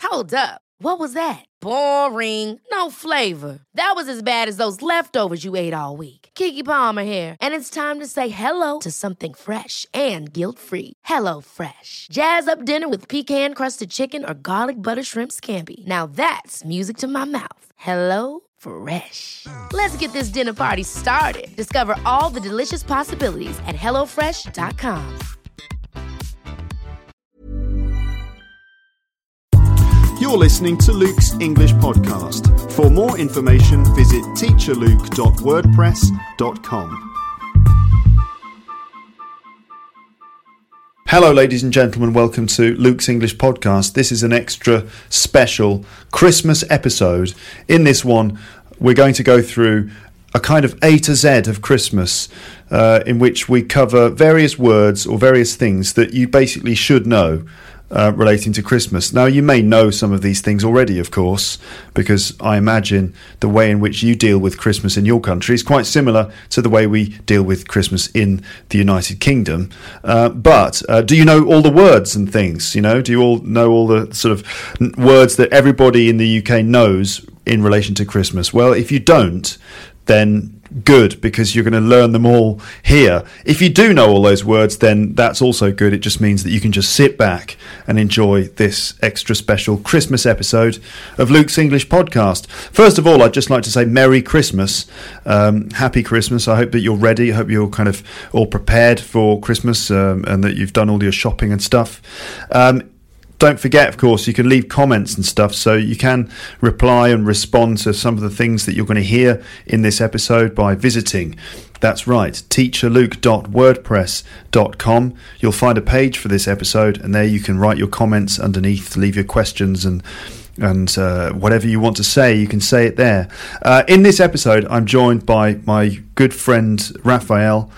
Hold up. What was that? Boring. No flavor. That was as bad as those leftovers you ate all week. Keke Palmer here, and it's time to say hello to something fresh and guilt-free. Hello Fresh. Jazz up dinner with pecan-crusted chicken or garlic butter shrimp scampi. Now that's music to my mouth. Hello Fresh. Let's get this dinner party started. Discover all the delicious possibilities at hellofresh.com. You're listening to Luke's English Podcast. For more information, visit teacherluke.wordpress.com. Hello, ladies and gentlemen. Welcome to Luke's English Podcast. This is an extra special Christmas episode. In this one, we're going to go through a kind of A to Z of Christmas, in which we cover various words or various things that you basically should know relating to Christmas. Now, you may know some of these things already, of course, because I imagine the way in which you deal with Christmas in your country is quite similar to the way we deal with Christmas in the United Kingdom. But do you know all the words and things? You know, do you all know all the sort of words that everybody in the UK knows in relation to Christmas? Well, if you don't, then good, because you're going to learn them all here. If you do know all those words, then that's also good. It just means that you can just sit back and enjoy this extra special Christmas episode of Luke's English Podcast. First of all, I'd just like to say Merry Christmas. Happy Christmas. I hope that you're ready. I hope you're kind of all prepared for Christmas, and that you've done all your shopping and stuff. Don't forget, of course, you can leave comments and stuff, so you can reply and respond to some of the things that you're going to hear in this episode by visiting, that's right, teacherluke.wordpress.com. You'll find a page for this episode, and there you can write your comments underneath, leave your questions, and whatever you want to say, you can say it there. In this episode, I'm joined by my good friend Raphael,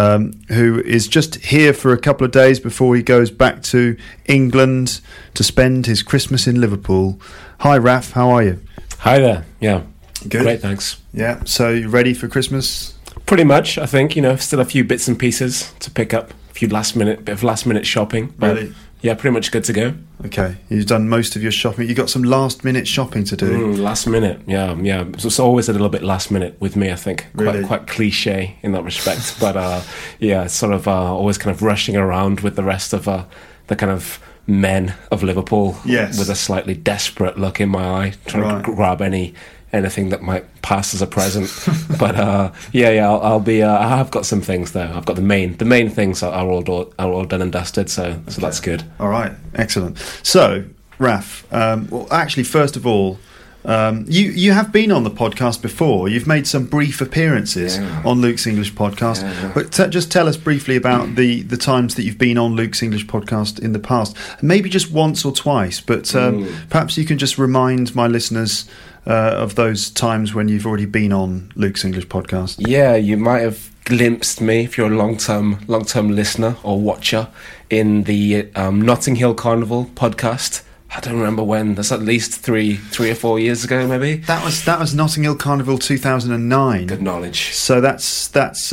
who is just here for a couple of days before he goes back to England to spend his Christmas in Liverpool. Hi, Raph, how are you? Hi there. Yeah, good. Great, thanks. Yeah, so you ready for Christmas? Pretty much, I think. You know, still a few bits and pieces to pick up, a few last minute shopping. But really? Yeah, pretty much good to go. Okay, you've done most of your shopping. You got some last minute shopping to do. Last minute, yeah. So it's always a little bit last minute with me, I think. Really? Quite cliche in that respect. But yeah, sort of always kind of rushing around with the rest of the kind of men of Liverpool. Yes. With a slightly desperate look in my eye, trying to grab anything that might pass as a present. But I'll be. I have got some things though. I've got the main things are all done and dusted. So that's good. All right, excellent. So, Raph, well, actually, first of all, you have been on the podcast before. You've made some brief appearances on Luke's English Podcast. Yeah. But just tell us briefly about the times that you've been on Luke's English Podcast in the past. Maybe just once or twice, but perhaps you can just remind my listeners of those times when you've already been on Luke's English Podcast. Yeah, you might have glimpsed me, if you're a long-term listener or watcher, in the Notting Hill Carnival podcast. I don't remember when. That's at least three or 4 years ago, maybe. That was Notting Hill Carnival 2009. Good knowledge. So that's it's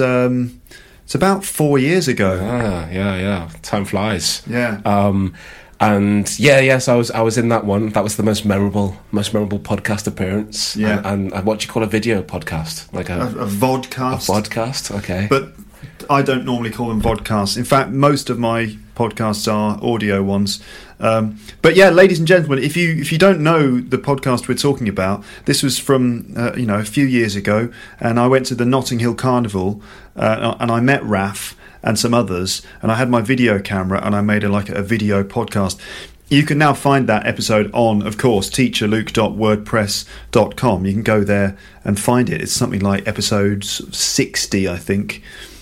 about 4 years ago. Yeah. Time flies. Yeah. And so I was in that one. That was the most memorable podcast appearance. Yeah. And what do you call a video podcast? Like a vodcast. A vodcast. Okay. But I don't normally call them vodcasts. In fact, most of my podcasts are audio ones. But yeah, ladies and gentlemen, if you don't know the podcast we're talking about, this was from a few years ago, and I went to the Notting Hill Carnival, and I met Raph and some others, and I had my video camera, and I made a video podcast. You can now find that episode on, of course, teacherluke.wordpress.com. You can go there and find it. It's something like episode 60, I think.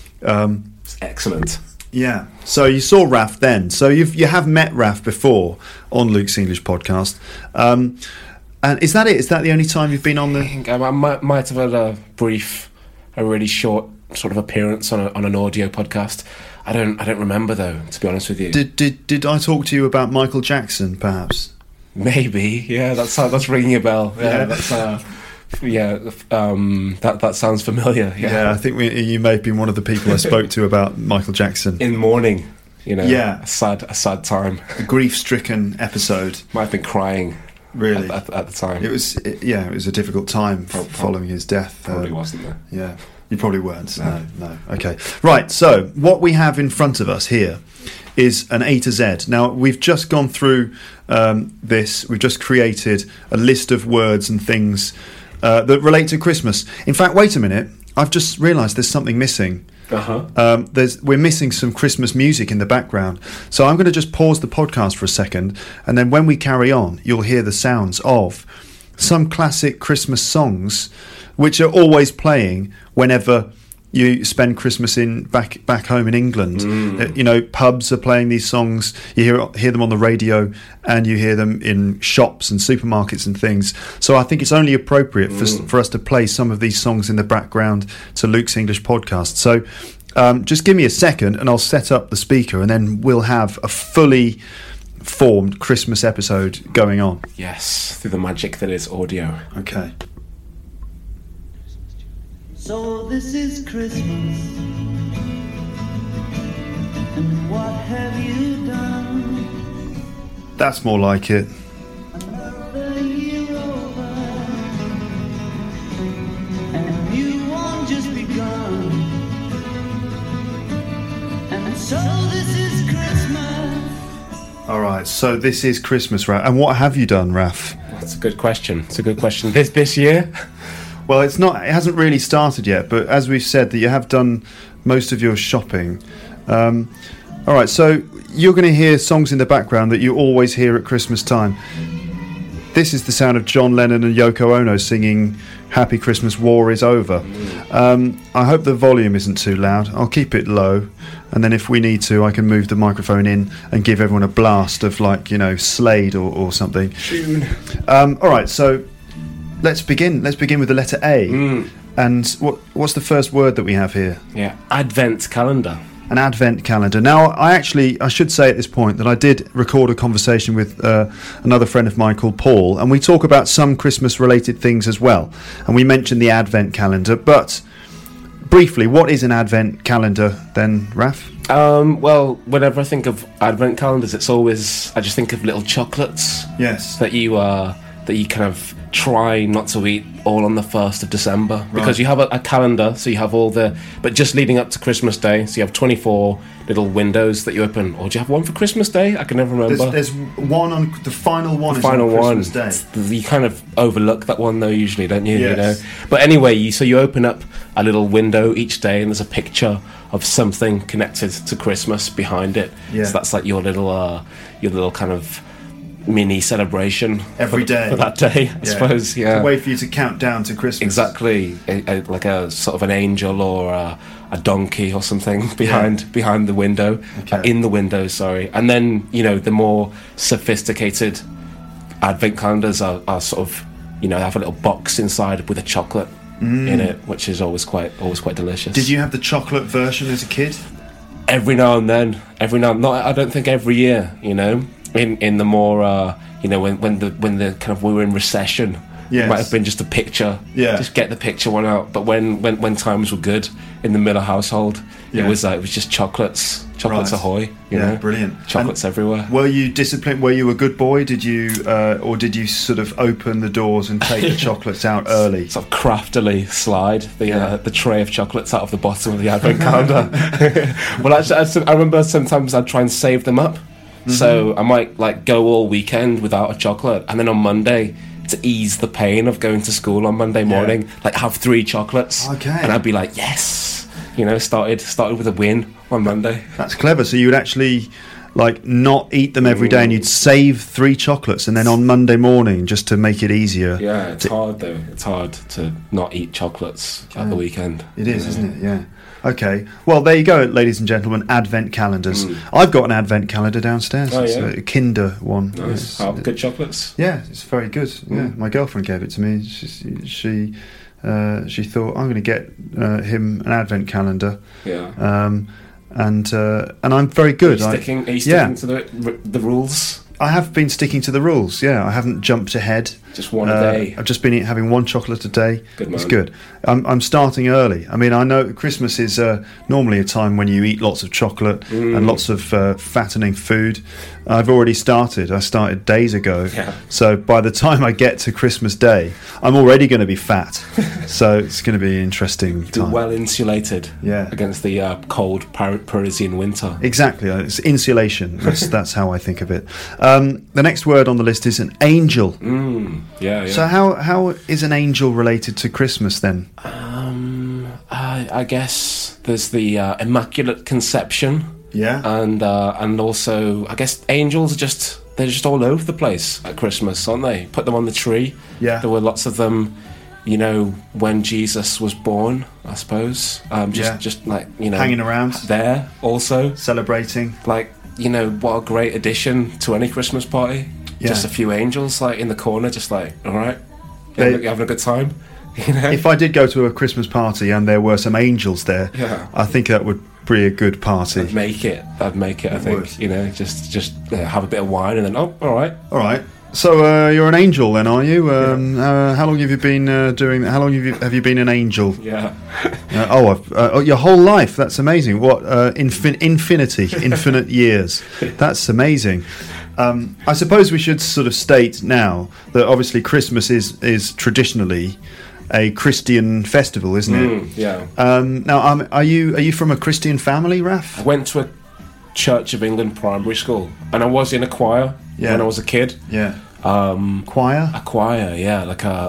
Excellent. Yeah. So you saw Raph then. So you have met Raph before on Luke's English Podcast. And is that it? Is that the only time you've been on the... I think I might have had a really short sort of appearance on an audio podcast. I don't remember though, to be honest with you. Did I talk to you about Michael Jackson, perhaps? Maybe. Yeah, that's ringing a bell. Yeah, that sounds familiar. Yeah, I think you may have been one of the people I spoke to about Michael Jackson in mourning. You know, Yeah. a sad time. A grief-stricken episode. Might have been crying. Really, at the time. It was a difficult time following his death. Probably wasn't there. Yeah, you probably weren't. No. Okay, right. So what we have in front of us here is an A to Z. Now we've just gone through this. We've just created a list of words and things that relate to Christmas. In fact, wait a minute. I've just realised there's something missing. We're missing some Christmas music in the background, so I'm going to just pause the podcast for a second, and then when we carry on, you'll hear the sounds of some classic Christmas songs, which are always playing whenever you spend Christmas back home in England. You know, pubs are playing these songs. You hear them on the radio, and you hear them in shops and supermarkets and things. So I think it's only appropriate for us to play some of these songs in the background to Luke's English podcast. So just give me a second, and I'll set up the speaker, and then we'll have a fully formed Christmas episode going on. Yes, through the magic that is audio. Okay. So this is Christmas, and what have you done? That's more like it. Another year over, and a new one just begun. And so this is Christmas. All right, so this is Christmas, Raf. And what have you done, Raf? That's a good question. This year? Well, it hasn't really started yet, but as we've said, that you have done most of your shopping. All right, so you're going to hear songs in the background that you always hear at Christmas time. This is the sound of John Lennon and Yoko Ono singing Happy Christmas, War is Over. I hope the volume isn't too loud. I'll keep it low, and then if we need to, I can move the microphone in and give everyone a blast of, like, you know, Slade or something. Tune. All right, so Let's begin with the letter A. And what's the first word that we have here? Yeah, Advent calendar. An Advent calendar. Now, I should say at this point that I did record a conversation with another friend of mine called Paul, and we talk about some Christmas-related things as well. And we mentioned the Advent calendar, but briefly, what is an Advent calendar then, Raf? Well, whenever I think of Advent calendars, I just think of little chocolates. Yes. That you kind of try not to eat all on the 1st of December, because you have a calendar, so you have but just leading up to Christmas Day, so you have 24 little windows that you open. Or do you have one for Christmas Day? I can never remember. There's one on the final one. The final on one. Christmas Day. You kind of overlook that one though, usually, don't you? Yes. You know. But anyway, you open up a little window each day, and there's a picture of something connected to Christmas behind it. Yeah. So that's like your little kind of mini celebration every day for that day, I suppose. Yeah, a way for you to count down to Christmas. Exactly, like a sort of an angel or a donkey or something behind the window, in the window. Sorry, and then the more sophisticated Advent calendars are sort of have a little box inside with a chocolate in it, which is always quite delicious. Did you have the chocolate version as a kid? Every now and then, not. I don't think every year. In the more when the kind of we were in recession, it might have been just a picture, just get the picture one out. But when times were good in the Miller household, it was just chocolates ahoy, brilliant, chocolates everywhere. Were you disciplined? Were you a good boy? Did you or did you sort of open the doors and take the chocolates out early? Sort of craftily slide the tray of chocolates out of the bottom of the Advent calendar. Well, actually, I remember sometimes I'd try and save them up. So I might go all weekend without a chocolate, and then on Monday, to ease the pain of going to school on Monday morning, have 3 chocolates. Okay. And I'd be like, yes, started with a win on Monday. That's clever. So you would actually not eat them every day, and you'd save 3 chocolates, and then on Monday morning, just to make it easier. Yeah, it's hard though. It's hard to not eat chocolates at the weekend. It is, isn't it? Yeah. Okay, well, there you go, ladies and gentlemen, Advent calendars. I've got an Advent calendar downstairs. It's a Kinder one. Nice. Good chocolates? Yeah, it's very good. Yeah, my girlfriend gave it to me. She thought, I'm going to get him an Advent calendar. Yeah. And I'm very good. Are you sticking to the rules? I have been sticking to the rules, I haven't jumped ahead. Just one a day. I've just been having one chocolate a day. Good man. It's good. I'm starting early. I mean, I know Christmas is normally a time when you eat lots of chocolate and lots of fattening food. I've already started. I started days ago. Yeah. So by the time I get to Christmas Day, I'm already going to be fat. So it's going to be an interesting time. Well insulated against the cold Parisian winter. Exactly. It's insulation. That's how I think of it. The next word on the list is an angel. Yeah. So how is an angel related to Christmas then? I guess there's the Immaculate Conception. Yeah. And also, I guess angels they're just all over the place at Christmas, aren't they? Put them on the tree. Yeah. There were lots of them, when Jesus was born, I suppose. Just like, hanging around there also. Celebrating. Like, what a great addition to any Christmas party. Yeah. Just a few angels like in the corner, just like, all right, you're having a good time. If I did go to a Christmas party and there were some angels there, I think that would be a good party. I'd make it. I think. Just have a bit of wine and then all right. So you're an angel then, are you? How long have you been doing that? How long have you been an angel? Yeah. Your whole life. That's amazing. What infinite years. That's amazing. I suppose we should sort of state now that obviously Christmas is traditionally a Christian festival, isn't it? Yeah. Now, are you from a Christian family, Raf? I went to a Church of England primary school, and I was in a choir when I was a kid. Yeah. Choir? A choir, yeah,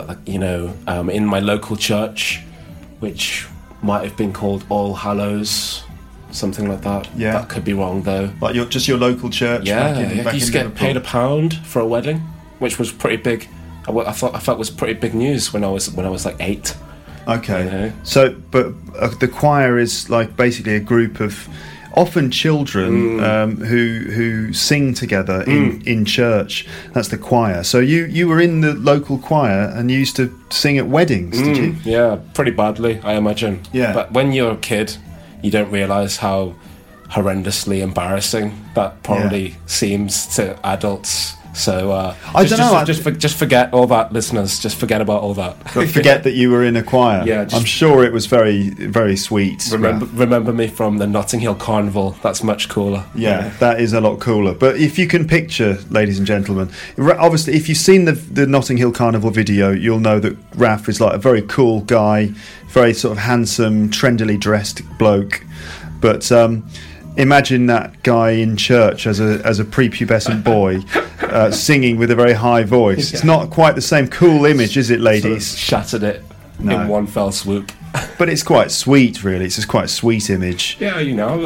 in my local church, which might have been called All Hallows, something like that. Yeah. That could be wrong though. Like your local church? Yeah. Back You used to get paid £1 for a wedding, which was pretty big. I felt was pretty big news when I was like 8. Okay. So, but the choir is like basically a group of often children who sing together in church. That's the choir. So you were in the local choir and you used to sing at weddings, did you? Yeah, pretty badly, I imagine. Yeah. But when you're a kid, you don't realise how horrendously embarrassing that probably seems to adults. So I don't know. Just forget all that, listeners. Just forget about all that. But forget that you were in a choir. Yeah, I'm sure it was very, very sweet. Remember me from the Notting Hill Carnival. That's much cooler. Yeah, that is a lot cooler. But if you can picture, ladies and gentlemen, obviously, if you've seen the Notting Hill Carnival video, you'll know that Raf is like a very cool guy, very sort of handsome, trendily dressed bloke. But imagine that guy in church as a prepubescent boy singing with a very high voice. It's not quite the same cool image, is it, ladies? Sort of shattered it in one fell swoop. But it's quite sweet, really. It's just quite a sweet image. Yeah,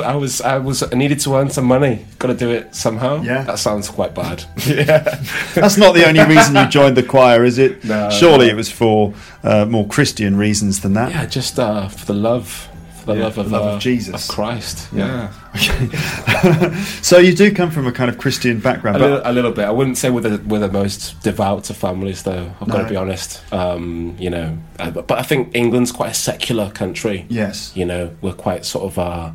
I needed to earn some money. Got to do it somehow. Yeah, that sounds quite bad. Yeah, that's not the only reason you joined the choir, is it? No. Surely it was for more Christian reasons than that. Yeah, just for the love. The love of Jesus, of Christ. Yeah. Okay. So you do come from a kind of Christian background, a little bit. I wouldn't say we're the most devout of families, though. I've got to be honest. But I think England's quite a secular country. Yes. We're quite sort of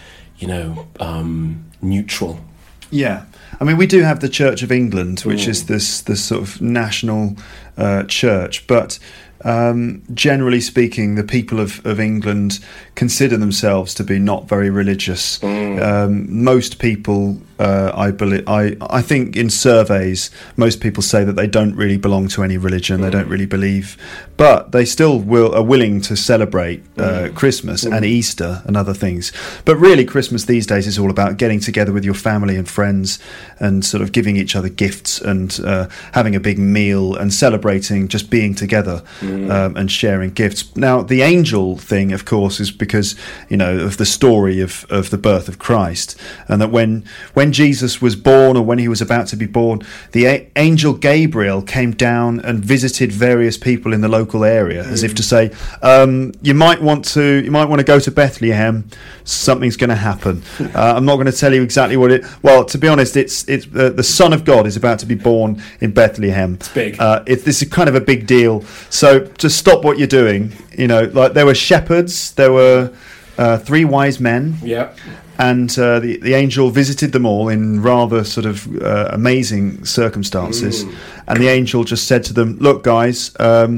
neutral. Yeah. I mean, we do have the Church of England, which is this sort of national church, but generally speaking, the people of England consider themselves to be not very religious. Most people, I think in surveys, most people say that they don't really belong to any religion. They don't really believe, but they still are willing to celebrate Christmas and Easter and other things. But really, Christmas these days is all about getting together with your family and friends and sort of giving each other gifts and having a big meal and celebrating just being together and sharing gifts. Now, the angel thing, of course, is because, of the story of the birth of Christ, and that when Jesus was born, or when he was about to be born, the angel Gabriel came down and visited various people in the local area, as if to say, you might want to go to Bethlehem. Something's going to happen. I'm not going to tell you exactly what it. Well, to be honest, it's the Son of God is about to be born in Bethlehem. It's big. This is kind of a big deal. So to stop what you're doing, like there were shepherds, there were 3 wise men. Yeah. And the angel visited them all in rather sort of amazing circumstances. And the angel just said to them, "Look, guys,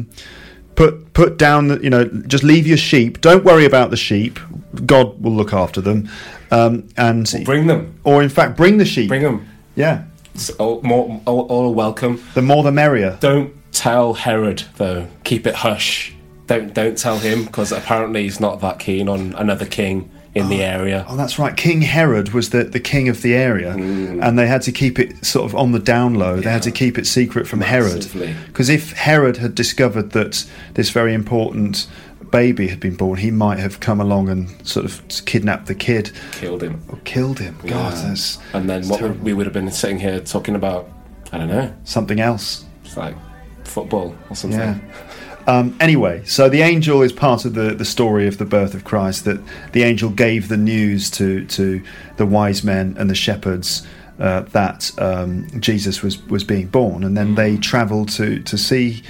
put down, just leave your sheep. Don't worry about the sheep. God will look after them. And bring them. Or in fact, bring the sheep. Bring them. Yeah. It's all welcome. The more the merrier. Don't tell Herod, though. Keep it hush. Don't tell him, because apparently he's not that keen on another king in the area." Oh, that's right. King Herod was the king of the area, and they had to keep it sort of on the down low. They had to keep it secret from Massively. Herod, because if Herod had discovered that this very important baby had been born, he might have come along and sort of kidnapped the kid, Killed him. or killed him. God, that's And then we would have been sitting here talking about, I don't know, something else. it's like football or something. Yeah. Anyway, so the angel is part of the story of the birth of Christ, that the angel gave the news to the wise men and the shepherds that Jesus was being born, and then they travelled to see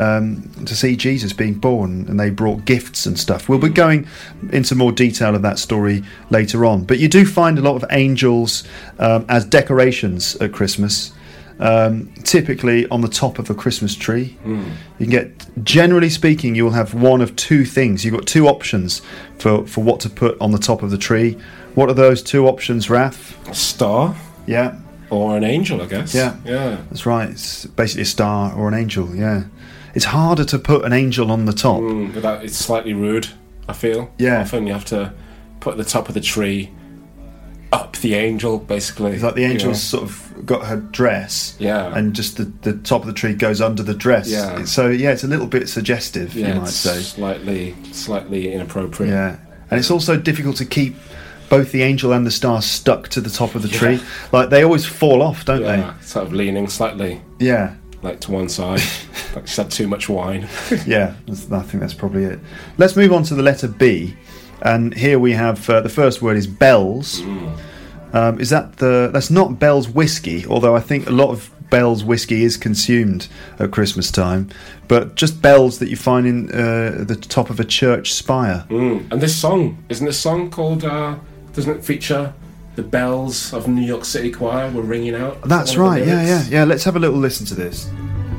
Jesus being born, and they brought gifts and stuff. We'll be going into more detail of that story later on, but you do find a lot of angels as decorations at Christmas. Typically on the top of a Christmas tree. You can get, generally speaking, you will have one of two things. You've got two options for what to put on the top of the tree. What are those two options, Raph? A star Yeah, or an angel, I guess. Yeah. That's right. It's basically a star or an angel. Yeah, it's harder to put an angel on the top. Without, it's slightly rude, I feel. Yeah. Often you have to put the top of the tree up the angel, basically. It's like the angel's sort of got her dress, Yeah. and just the top of the tree goes under the dress. Yeah. So yeah, it's a little bit suggestive, Yeah, you might it's say. slightly inappropriate. Yeah, and it's also difficult to keep both the angel and the star stuck to the top of the tree. Like, they always fall off, don't Yeah, sort of leaning slightly, they? Yeah, like to one side, like she's had too much wine. yeah. I think that's probably it. Let's move on to the letter B, and here we have the first word is bells. Is that's not Bell's whiskey, although I think a lot of Bell's whiskey is consumed at Christmas time, but just bells that you find in the top of a church spire. And this song, isn't this song called, doesn't it feature the bells of New York City Choir were ringing out? That's One of the right, lyrics? yeah. Let's have a little listen to this.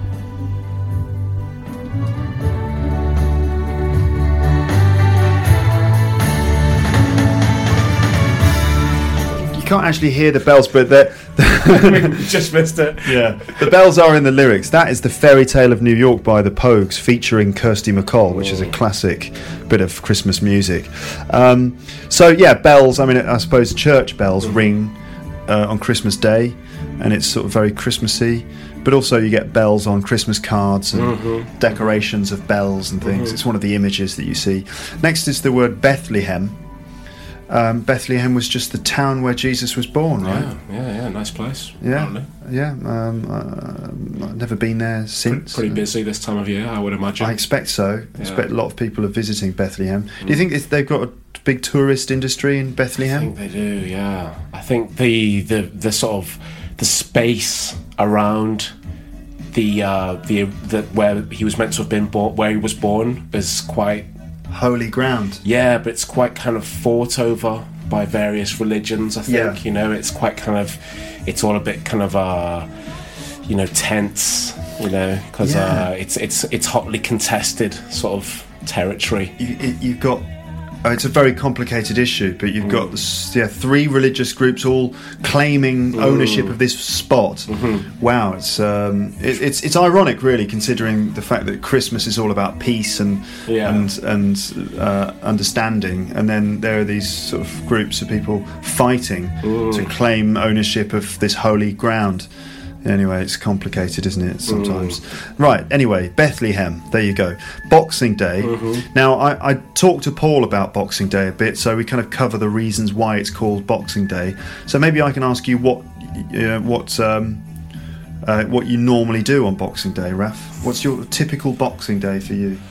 You can't actually hear the bells, but they're We just missed it. yeah, the bells are in the lyrics. That is the Fairy Tale of New York by the Pogues, featuring Kirsty MacColl, which is a classic bit of Christmas music. So yeah, bells. I mean, I suppose church bells ring on Christmas Day, and it's sort of very Christmassy. But also you get bells on Christmas cards and decorations of bells and things. It's one of the images that you see. Next is the word Bethlehem. Bethlehem was just the town where Jesus was born, right? Yeah, nice place. Yeah, apparently. yeah. I've never been there since. Pretty busy this time of year, I would imagine. I expect so. I expect a lot of people are visiting Bethlehem. Do you think they've got a big tourist industry in I Bethlehem? think they do, yeah. I think the sort of the space around the where he was meant to have been born, where he was born, is quite, Holy ground. yeah, but it's quite kind of fought over by various religions, I think. Yeah. It's quite kind of, it's all a bit kind of tense, because Yeah. it's hotly contested sort of territory. You've got. It's a very complicated issue, but you've got three religious groups all claiming ownership of this spot. Wow, it's ironic, really, considering the fact that Christmas is all about peace and understanding, and then there are these sort of groups of people fighting to claim ownership of this holy ground. Anyway, it's complicated, isn't it, sometimes? Right, anyway, Bethlehem, there you go. Boxing Day. Now, I talked to Paul about Boxing Day a bit, so we kind of cover the reasons why it's called Boxing Day. So maybe I can ask you what you normally do on Boxing Day, Raf. What's your typical Boxing Day for you?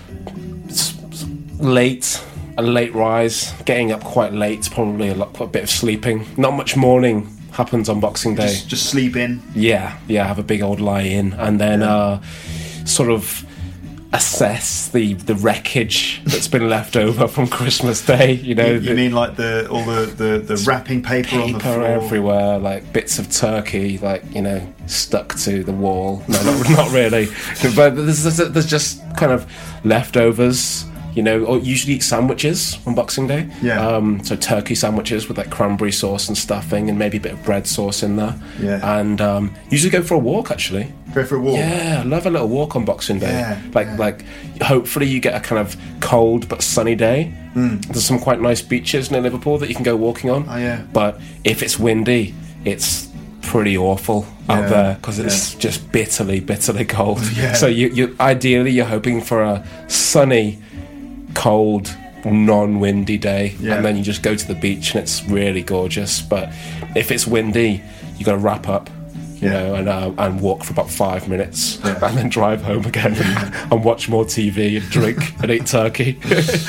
A late rise, getting up quite late, probably a bit of sleeping. Not much morning happens on Boxing Day. Just sleep in? Yeah, have a big old lie in, and then sort of assess the wreckage that's been left over from Christmas Day. You know, you mean like all the wrapping paper on the floor everywhere, like bits of turkey, like, you know, stuck to the wall. No, not really. But there's just kind of leftovers. You know, or usually eat sandwiches on Boxing Day. Yeah. So turkey sandwiches with like cranberry sauce and stuffing, and maybe a bit of bread sauce in there. Yeah. And usually go for a walk, actually. Go for a walk. Yeah, I love a little walk on Boxing Day. Yeah, Like hopefully you get a kind of cold but sunny day. There's some quite nice beaches near Liverpool that you can go walking on. Oh, yeah. But if it's windy, it's pretty awful out there because it's just bitterly cold. Yeah. So you ideally you're hoping for a sunny, cold, non-windy day, and then you just go to the beach and it's really gorgeous. But if it's windy, you got to wrap up, you know, and walk for about 5 minutes, and then drive home again and watch more TV and drink and eat turkey.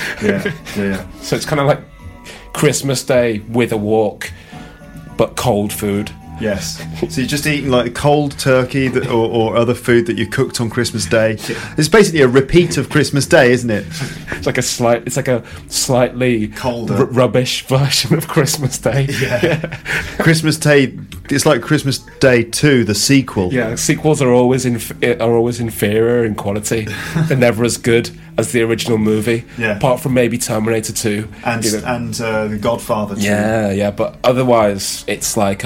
Yeah. So it's kind of like Christmas Day with a walk, but cold food. Yes. So you're just eating like cold turkey or other food that you cooked on Christmas Day. It's basically a repeat of Christmas Day, isn't it? It's like a slightly colder, rubbish version of Christmas Day. Yeah. Christmas Day. It's like Christmas Day 2, the sequel. Yeah, sequels are always inferior in quality. They're never as good as the original movie. Yeah. Apart from maybe Terminator 2 and The Godfather 2. Yeah. But otherwise, it's like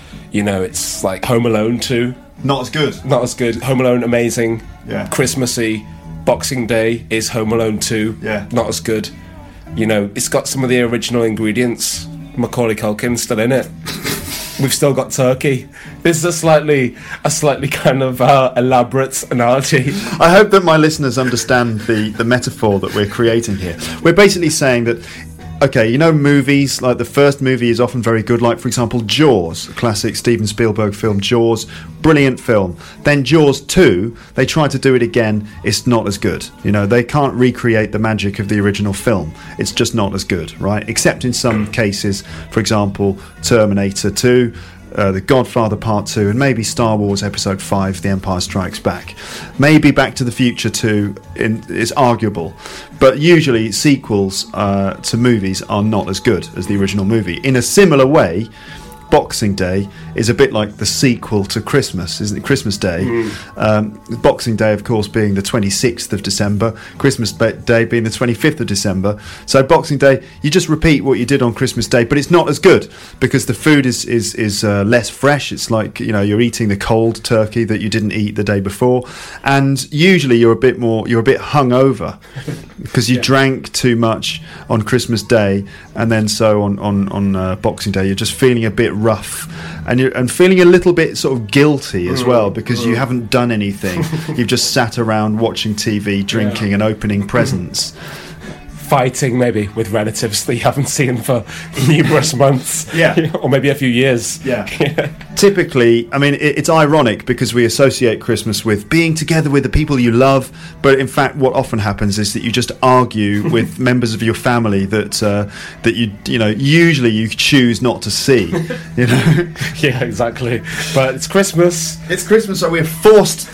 it's like Home Alone 2. Not as good. Home Alone, amazing. Yeah. Christmassy. Boxing Day is Home Alone 2. Yeah. Not as good. You know, it's got some of the original ingredients. Macaulay Culkin's still in it. We've still got turkey. This is a slightly kind of elaborate analogy. I hope that my listeners understand the metaphor that we're creating here. We're basically saying that, okay, you know, movies, like the first movie is often very good, like, for example, Jaws, a classic Steven Spielberg film, Jaws, brilliant film. Then Jaws 2, they try to do it again, it's not as good. You know, they can't recreate the magic of the original film. It's just not as good, right? Except in some cases, for example, Terminator 2, The Godfather Part 2, and maybe Star Wars Episode 5, The Empire Strikes Back. Maybe Back to the Future 2 is arguable, but usually sequels to movies are not as good as the original movie. In a similar way, Boxing Day is a bit like the sequel to Christmas, isn't it? Christmas Day. Boxing Day, of course, being the 26th of December, Christmas Day being the 25th of December. So Boxing Day, you just repeat what you did on Christmas Day, but it's not as good because the food is less fresh. It's like, you know, you're eating the cold turkey that you didn't eat the day before, and usually you're a bit hungover because you drank too much on Christmas Day, and then so on Boxing Day you're just feeling a bit rough, and feeling a little bit sort of guilty as well because you haven't done anything. You've just sat around watching TV, drinking and opening presents. Fighting maybe with relatives that you haven't seen for numerous months, or maybe a few years. Typically, I mean, it's ironic because we associate Christmas with being together with the people you love, but in fact what often happens is that you just argue with members of your family that you know usually you choose not to see, you know. Yeah, exactly. But it's Christmas, so we're forced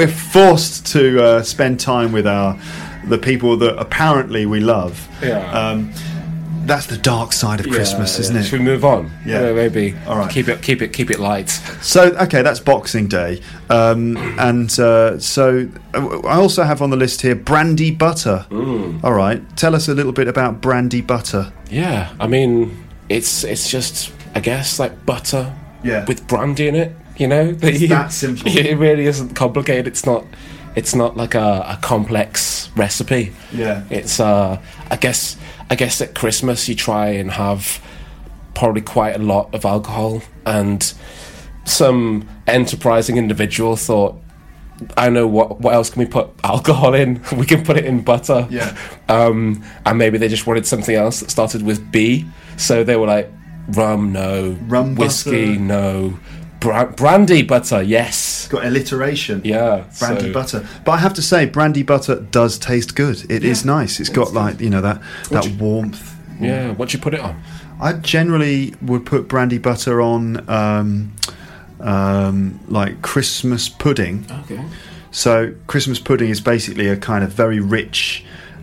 to spend time with the people that apparently we love. That's the dark side of Christmas, isn't it? Should we move on? Yeah, maybe. All right. Keep it light. So, okay, that's Boxing Day, so I also have on the list here brandy butter. All right, tell us a little bit about brandy butter. Yeah, I mean, it's just, I guess, like butter with brandy in it. You know, it's that simple. It really isn't complicated. It's not like a complex recipe. Yeah. It's I guess at Christmas you try and have probably quite a lot of alcohol, and some enterprising individual thought, I know what else can we put alcohol in? We can put it in butter. Yeah. And maybe they just wanted something else that started with B, so they were like, rum, no. Whiskey, butter. No. Brandy butter, yes. It's got alliteration. Yeah. Brandy butter. But I have to say, brandy butter does taste good. It is nice. It's got like, you know, that warmth. Yeah. What do you put it on? I generally would put brandy butter on like Christmas pudding. Okay. So Christmas pudding is basically a kind of very rich,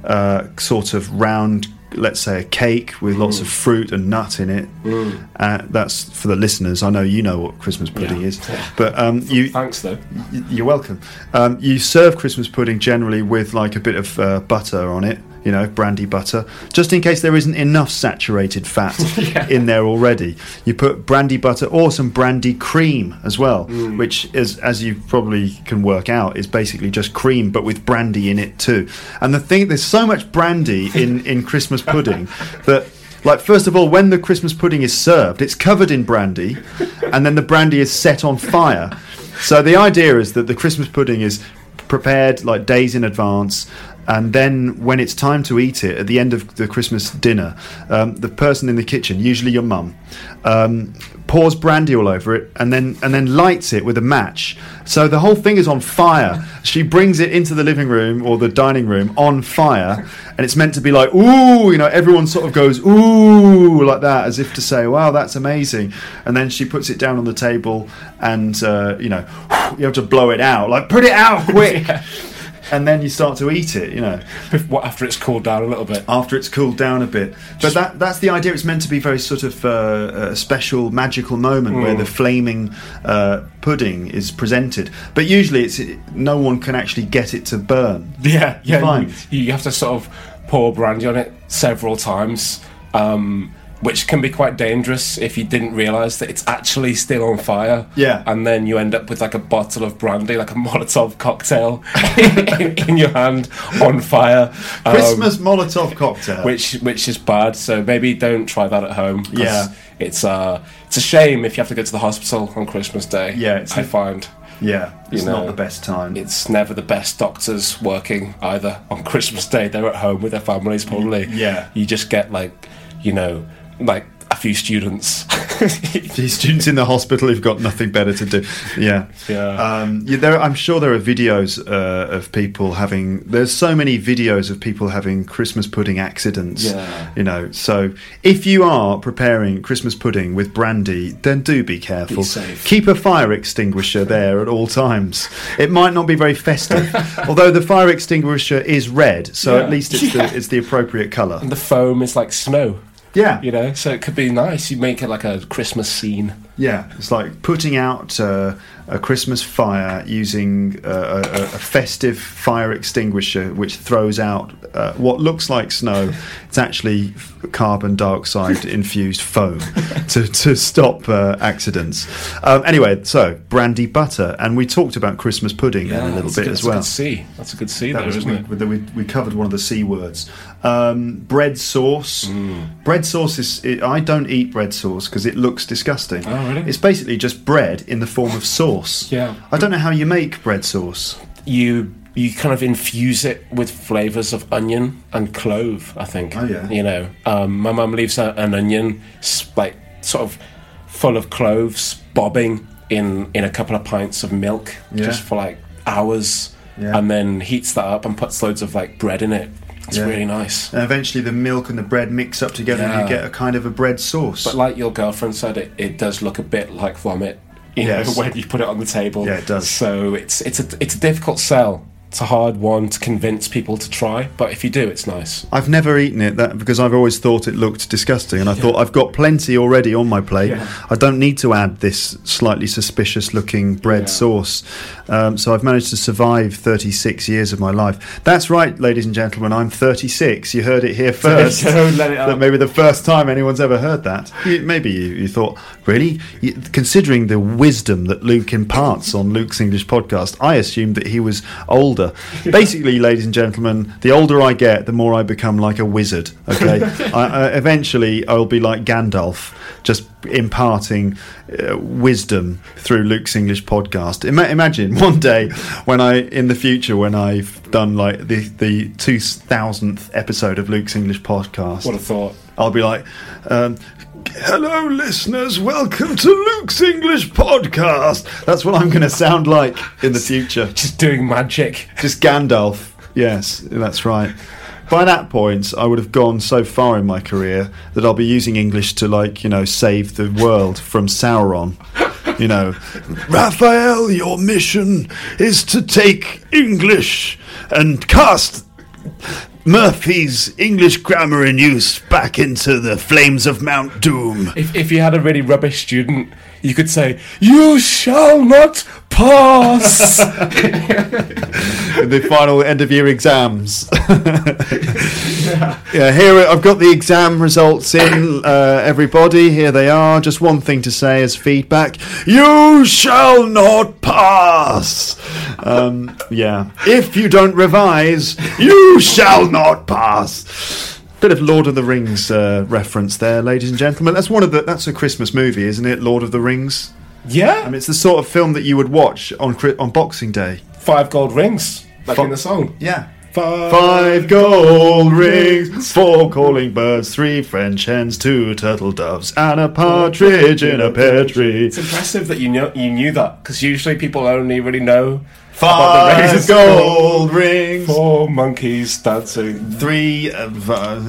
sort of round, let's say a cake with lots of fruit and nut in it. That's for the listeners. I know you know what Christmas pudding is, but Thanks though. You're welcome. You serve Christmas pudding generally with like a bit of butter on it, brandy butter, just in case there isn't enough saturated fat in there already. You put brandy butter or some brandy cream as well, which is, as you probably can work out, is basically just cream but with brandy in it too. And the thing, there's so much brandy in Christmas pudding that, like, first of all, when the Christmas pudding is served, it's covered in brandy, and then the brandy is set on fire. So the idea is that the Christmas pudding is prepared like days in advance, and then when it's time to eat it at the end of the Christmas dinner, the person in the kitchen, usually your mum, pours brandy all over it and then lights it with a match. So the whole thing is on fire. She brings it into the living room or the dining room on fire, and it's meant to be like, ooh, everyone sort of goes, ooh, like that, as if to say, wow, that's amazing. And then she puts it down on the table and, you have to blow it out, like, put it out quick. And then you start to eat it, After it's cooled down a little bit. After it's cooled down a bit. But that's the idea. It's meant to be very sort of a special, magical moment where the flaming pudding is presented. But usually no one can actually get it to burn. Yeah. Fine. You have to sort of pour brandy on it several times, which can be quite dangerous if you didn't realise that it's actually still on fire. Yeah. And then you end up with like a bottle of brandy, like a Molotov cocktail in your hand on fire. Christmas Molotov cocktail. Which is bad, so maybe don't try that at home. Yeah. It's a shame if you have to go to the hospital on Christmas Day. Yeah. I find. Yeah, it's not the best time. It's never the best doctors working either on Christmas Day. They're at home with their families probably. Yeah. You just get like a few students. These students in the hospital who've got nothing better to do. Yeah. I'm sure there are videos of people having. There's so many videos of people having Christmas pudding accidents. Yeah. So if you are preparing Christmas pudding with brandy, then do be careful. Be safe. Keep a fire extinguisher there at all times. It might not be very festive, although the fire extinguisher is red, so at least it's the appropriate colour. And the foam is like snow. Yeah. So it could be nice. You make it like a Christmas scene. Yeah, it's like putting out a Christmas fire using a festive fire extinguisher which throws out what looks like snow. It's actually carbon dioxide infused foam to stop accidents. Anyway, so brandy butter, and we talked about Christmas pudding then a little bit as well. That's a good C there, isn't it? We covered one of the C words. Bread sauce. Bread sauce is. I don't eat bread sauce because it looks disgusting. Oh, really? It's basically just bread in the form of sauce. Yeah. I don't know how you make bread sauce. You kind of infuse it with flavours of onion and clove, I think. Oh, yeah. My mum leaves an onion like sort of full of cloves bobbing in a couple of pints of milk just for like hours, and then heats that up and puts loads of like bread in it. It's really nice. And eventually the milk and the bread mix up together and you get a kind of a bread sauce. But like your girlfriend said, it does look a bit like vomit, you know, when you put it on the table. Yeah, it does. So it's a difficult sell. It's a hard one to convince people to try, but if you do, it's nice. I've never eaten it because I've always thought it looked disgusting, and I thought I've got plenty already on my plate. Yeah. I don't need to add this slightly suspicious-looking bread sauce. So I've managed to survive 36 years of my life. That's right, ladies and gentlemen, I'm 36. You heard it here first. Don't let it up. That maybe the first time anyone's ever heard that. Maybe you thought, really? Considering the wisdom that Luke imparts on Luke's English podcast, I assumed that he was older. Basically, ladies and gentlemen, the older I get, the more I become like a wizard. Okay, eventually I'll be like Gandalf, just imparting wisdom through Luke's English podcast. Imagine one day when I've done like the 2000th episode of Luke's English podcast. What a thought! I'll be like. Hello, listeners. Welcome to Luke's English podcast. That's what I'm going to sound like in the future. Just doing magic. Just Gandalf. Yes, that's right. By that point, I would have gone so far in my career that I'll be using English to, save the world from Sauron. You know, Raphael, your mission is to take English and cast Murphy's English grammar in use back into the flames of Mount Doom. If you had a really rubbish student, you could say, "You shall not pass." The final end of year exams. Yeah, here I've got the exam results in. Everybody, here they are. Just one thing to say as feedback: you shall not pass. Yeah, if you don't revise, you shall not pass. Bit of Lord of the Rings reference there, ladies and gentlemen. That's a Christmas movie, isn't it? Lord of the Rings. Yeah. I mean, it's the sort of film that you would watch on Boxing Day. 5 gold rings, like in the song. Yeah. 5 gold rings, 4 calling birds, 3 French hens, 2 turtle doves, and a partridge in a pear tree. It's impressive that you knew that, because usually people only really know 5 gold rings, 4 monkeys dancing, 3 and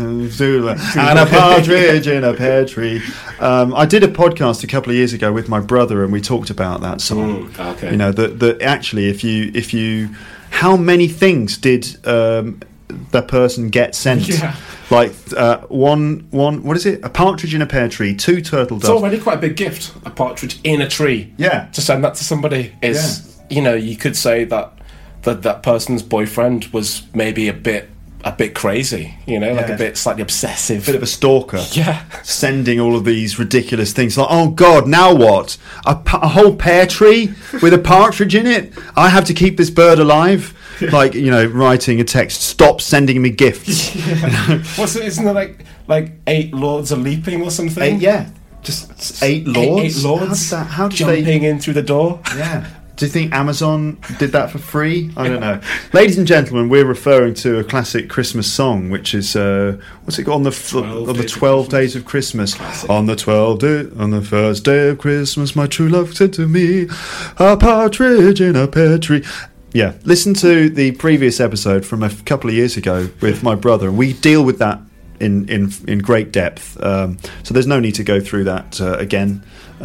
a partridge in a pear tree. I did a podcast a couple of years ago with my brother, and we talked about that song. Okay. You know, that actually, if you, how many things did that person get sent? Yeah. Like one. What is it? A partridge in a pear tree, 2 turtle doves. It's already quite a big gift. A partridge in a tree. Yeah. To send that to somebody is. You know, you could say that person's boyfriend was maybe a bit crazy, you know, like a bit slightly obsessive. Bit of a stalker. Yeah. Sending all of these ridiculous things. Like, oh God, now what? A whole pear tree with a partridge in it? I have to keep this bird alive? Like, you know, writing a text, stop sending me gifts. Yeah. What's it? Isn't there like 8 lords are leaping or something? Yeah. Just 8 lords? 8 lords How did jumping in through the door. Yeah. Do you think Amazon did that for free? I don't know. Ladies and gentlemen, we're referring to a classic Christmas song, which is what's it got on the 12 days of Christmas? Classic. On the first day of Christmas, my true love said to me, a partridge in a pear tree. Yeah, listen to the previous episode from a couple of years ago with my brother, and we deal with that in great depth. So there's no need to go through that again.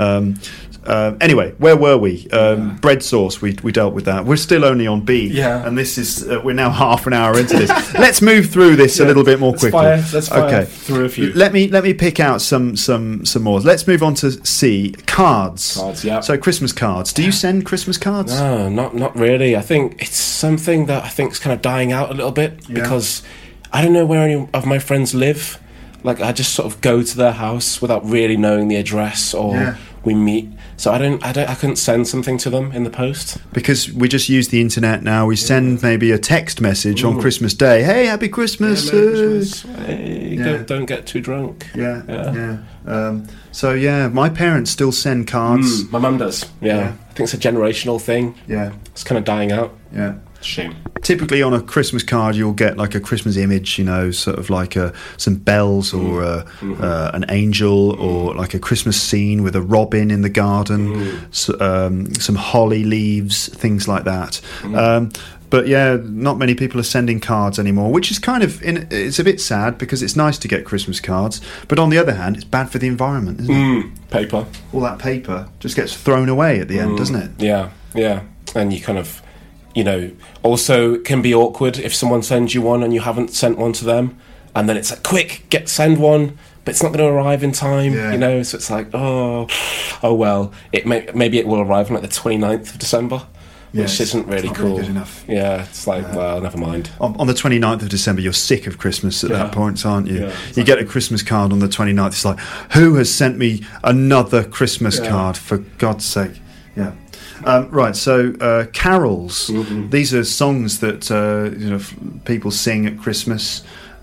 Anyway, where were we? Bread sauce, we dealt with that. We're still only on B. Yeah. And this is, we're now half an hour into this. Let's move through this a little bit more quickly. Let's fire through a few. Let me pick out some more. Let's move on to C, cards. Cards, yeah. So Christmas cards. Do you send Christmas cards? No, not really. I think it's something that I think is kind of dying out a little bit because I don't know where any of my friends live. Like, I just sort of go to their house without really knowing the address, or we meet. So I couldn't send something to them in the post. Because we just use the internet now. We send maybe a text message on Christmas Day. Hey, happy Christmas. Yeah, Merry Christmas. Hey, don't get too drunk. Yeah. So my parents still send cards. My mum does. Yeah. I think it's a generational thing. Yeah. It's kind of dying out. Yeah. Shame. Typically on a Christmas card you'll get like a Christmas image, you know, sort of like some bells or an angel, or like a Christmas scene with a robin in the garden, some holly leaves, things like that. But not many people are sending cards anymore, which is kind of it's a bit sad because it's nice to get Christmas cards, but on the other hand it's bad for the environment, isn't it? Paper. All that paper just gets thrown away at the end, doesn't it? Yeah. And you kind of, you know, also it can be awkward if someone sends you one and you haven't sent one to them, and then it's like, quick, send one, but it's not going to arrive in time, you know, so it's like, oh well, maybe it will arrive on like the 29th of December, which isn't really cool. Really good enough. Yeah, it's like, well, never mind. On the 29th of December, you're sick of Christmas at that point, aren't you? Yeah, exactly. You get a Christmas card on the 29th, it's like, who has sent me another Christmas card, for God's sake? Yeah. Right, so carols. These are songs that people sing at Christmas.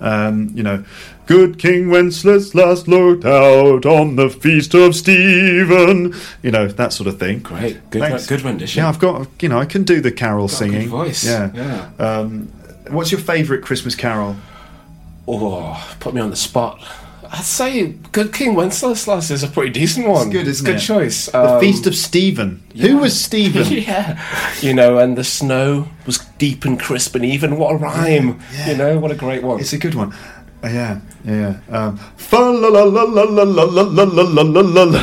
Good King Wenceslas last looked out on the feast of Stephen. You know, that sort of thing. Great, good rendition. Yeah, I've got. I can do the carol singing. Good voice. Yeah. What's your favourite Christmas carol? Oh, put me on the spot. I'd say Good King Wenceslas is a pretty decent one. It's good, isn't it? Good choice. The Feast of Stephen. Yeah. Who was Stephen? Yeah. You know, and the snow was deep and crisp and even. What a rhyme. Yeah. You know, what a great one. It's a good one. Yeah. Fa la la la la la la la la la la la.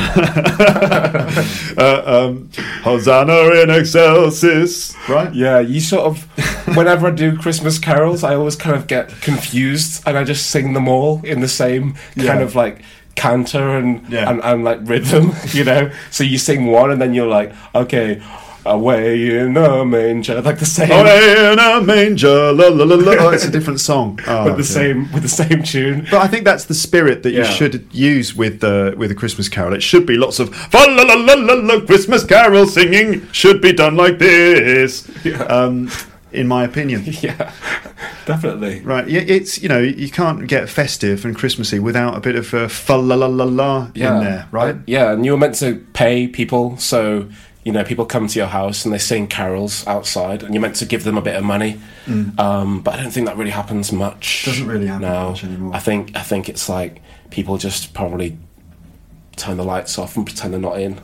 Hosanna in excelsis. Right. Yeah, you sort of. Whenever I do Christmas carols, I always kind of get confused, and I just sing them all in the same kind of like canter and like rhythm, you know. So you sing one, and then you're like, okay. Away in a manger, like the same. Away in a manger, la la la la. Oh, it's a different song with the same tune. But I think that's the spirit that you should use with the Christmas Carol. It should be lots of fa la la la la la. Christmas Carol singing should be done like this. In my opinion. Yeah, definitely. Right, it's you can't get festive and Christmassy without a bit of fa la la la la in there, right? Yeah, and you were meant to pay people, so. People come to your house and they sing carols outside, and you're meant to give them a bit of money. But I don't think that really happens much. Doesn't really happen much anymore. I think it's like people just probably turn the lights off and pretend they're not in,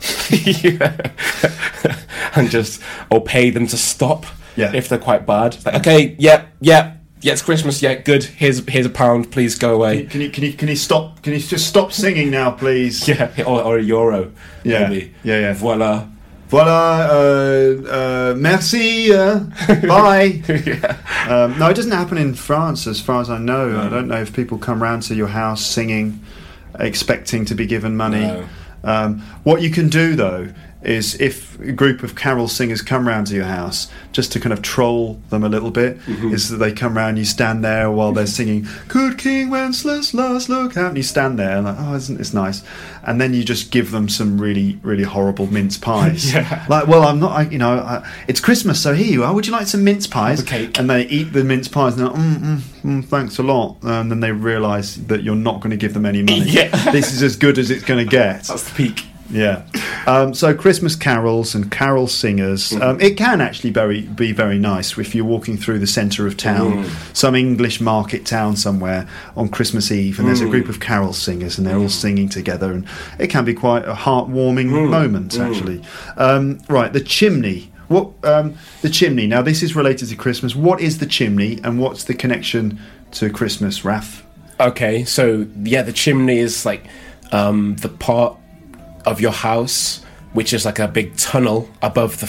and just pay them to stop if they're quite bad. Like, okay, yeah, it's Christmas. Yeah, good. Here's a pound. Please go away. Can you stop? Can you just stop singing now, please? Yeah, or a euro. Yeah, maybe. Yeah. Voilà, merci, bye. No, it doesn't happen in France as far as I know. I don't know if people come round to your house singing, expecting to be given money. What you can do, though, is if a group of carol singers come round to your house, just to kind of troll them a little bit, is that they come round, you stand there while they're singing Good King Wenceslas, look out, and you stand there and like, oh, isn't this nice? And then you just give them some really, really horrible mince pies. Like, well, I'm not, it's Christmas, so here you are, would you like some mince pies? Cake. And they eat the mince pies and they're like, thanks a lot. And then they realise that you're not going to give them any money. This is as good as it's going to get. That's the peak. Yeah. So Christmas carols and carol singers, it can actually be very nice if you're walking through the centre of town, some English market town somewhere on Christmas Eve, and there's a group of carol singers and they're all singing together, and it can be quite a heartwarming moment, actually. Right, the chimney. The chimney. Now, this is related to Christmas. What is the chimney, and what's the connection to Christmas, Raph? Okay, so the chimney is like the part of your house which is like a big tunnel above the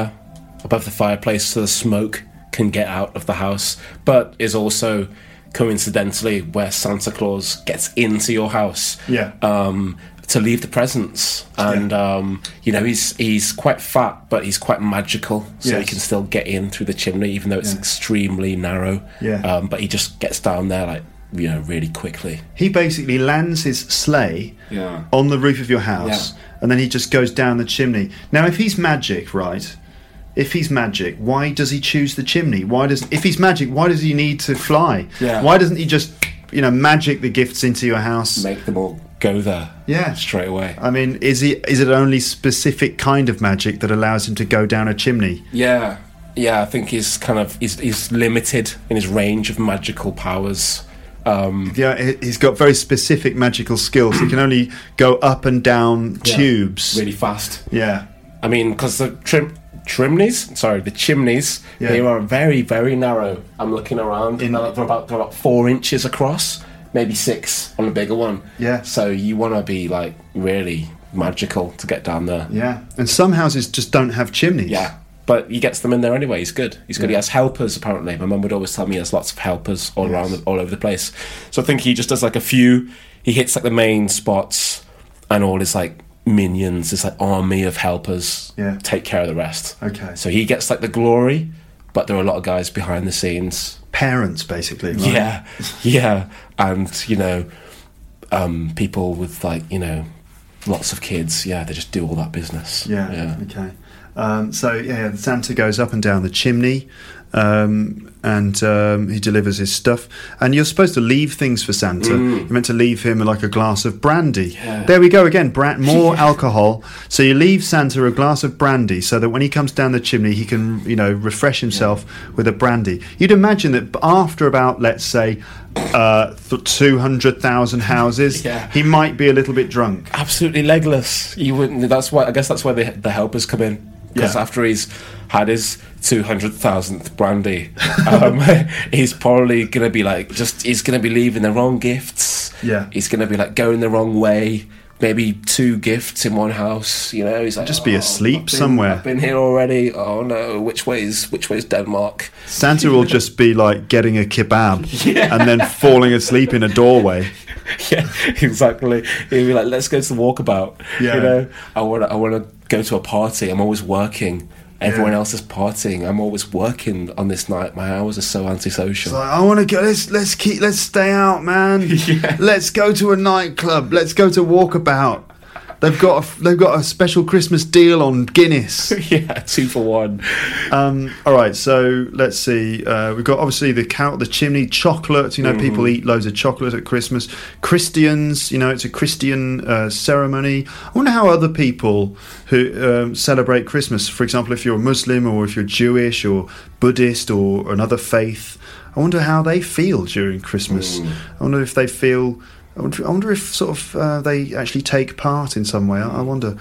fireplace, so the smoke can get out of the house, but is also coincidentally where Santa Claus gets into your house to leave the presents. And he's quite fat, but he's quite magical, so he can still get in through the chimney even though it's extremely narrow. But he just gets down there like really quickly. He basically lands his sleigh on the roof of your house, and then he just goes down the chimney. Now, if he's magic, right? If he's magic, why does he choose the chimney? If he's magic, why does he need to fly? Why doesn't he just, magic the gifts into your house? Make them all go there. Straight away. I mean, is it only specific kind of magic that allows him to go down a chimney? Yeah, I think he's limited in his range of magical powers. He's got very specific magical skills. He can only go up and down tubes really fast. I mean, because the chimneys, they are very, very narrow. I'm looking around, they're about 4 inches across, maybe 6 on a bigger one. So you want to be like really magical to get down there. And some houses just don't have chimneys. But he gets them in there anyway. He's good. He has helpers, apparently. My mum would always tell me he has lots of helpers all over the place. So I think he just does like a few. He hits like the main spots, and all his like minions, his like army of helpers, take care of the rest. Okay. So he gets like the glory, but there are a lot of guys behind the scenes. Parents, basically. Right? Yeah. And people with like lots of kids. They just do all that business. Okay. Santa goes up and down the chimney, and he delivers his stuff. And you're supposed to leave things for Santa. You're meant to leave him like a glass of brandy. There we go again, more alcohol. So you leave Santa a glass of brandy so that when he comes down the chimney, he can, refresh himself with a brandy. You'd imagine that after about, let's say, 200,000 houses, he might be a little bit drunk. Absolutely legless. You wouldn't. I guess that's where the helpers come in. because Yeah. after he's had his 200,000th brandy, he's probably gonna be like, he's gonna be leaving the wrong gifts. Yeah. He's gonna be like going the wrong way. Maybe 2 gifts in one house. You know, he's like, Just be asleep I've been- somewhere. I've been here already. Oh no, which way is Denmark? Santa will just be like getting a kebab and then falling asleep in a doorway. Yeah, exactly. He'd be like, let's go to the walkabout. Yeah. You know, I want to go to a party. I'm always working. Everyone Yeah. else is partying. I'm always working on this night. My hours are so antisocial. It's like, I want to go. Let's stay out, man. Yeah. Let's go to a nightclub. Let's go to Walkabout. They've got a special Christmas deal on Guinness. Yeah, 2 for 1. All right, so let's see. We've got obviously the chimney, chocolate. You know, people eat loads of chocolate at Christmas. Christians, you know, it's a Christian ceremony. I wonder how other people who celebrate Christmas, for example, if you're Muslim or if you're Jewish or Buddhist or another faith, I wonder how they feel during Christmas. I wonder if they feel. I wonder if sort of they actually take part in some way. I wonder.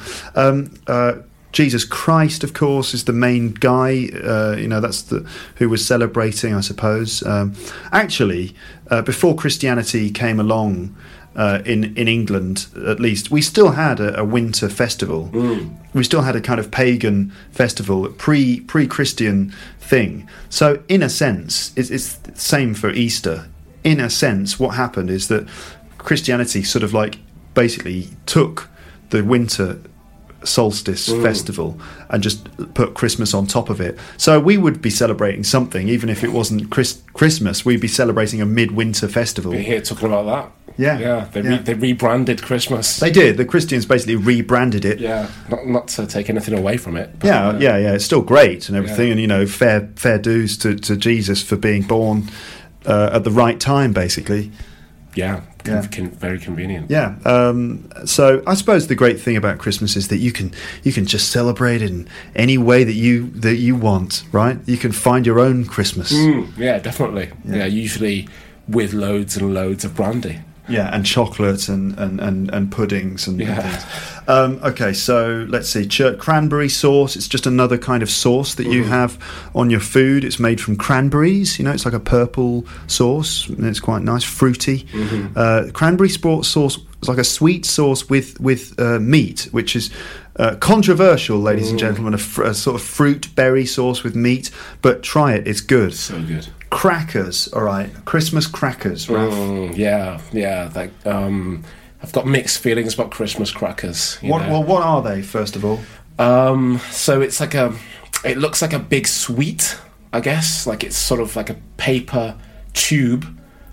Jesus Christ, of course, is the main guy. You know, that's who was celebrating, I suppose. Actually, before Christianity came along in England, at least, we still had a winter festival. We still had a kind of pagan festival, pre-Christian thing. So, in a sense, it's the same for Easter. In a sense, what happened is that Christianity sort of like basically took the winter solstice festival and just put Christmas on top of it. So we would be celebrating something, even if it wasn't Christmas. We'd be celebrating a midwinter festival. We're here talking about that. Yeah. Yeah, Yeah. they rebranded Christmas. They did. The Christians basically rebranded it. Yeah, not to take anything away from it. But, Yeah. It's still great and everything, Yeah. and you know, fair dues to Jesus for being born at the right time, basically. Yeah, Yeah. very convenient. Yeah. So I suppose the great thing about Christmas is that you can just celebrate in any way that you want, right? You can find your own Christmas. Yeah, definitely. Yeah, usually with loads and loads of brandy. Yeah, and chocolate and puddings and Yeah. things. Okay, so let's see. Cranberry sauce. It's just another kind of sauce that you have on your food. It's made from cranberries. You know, it's like a purple sauce. And it's quite nice, fruity. Cranberry sauce is like a sweet sauce with meat, which is controversial, ladies and gentlemen. A sort of fruit berry sauce with meat, but try it. It's good. So good. Crackers, all right. Christmas crackers, Ralph. Yeah. Like, I've got mixed feelings about Christmas crackers. you know. Well, what are they, first of all? So it's like it looks like a big sweet, I guess. Like it's sort of like a paper tube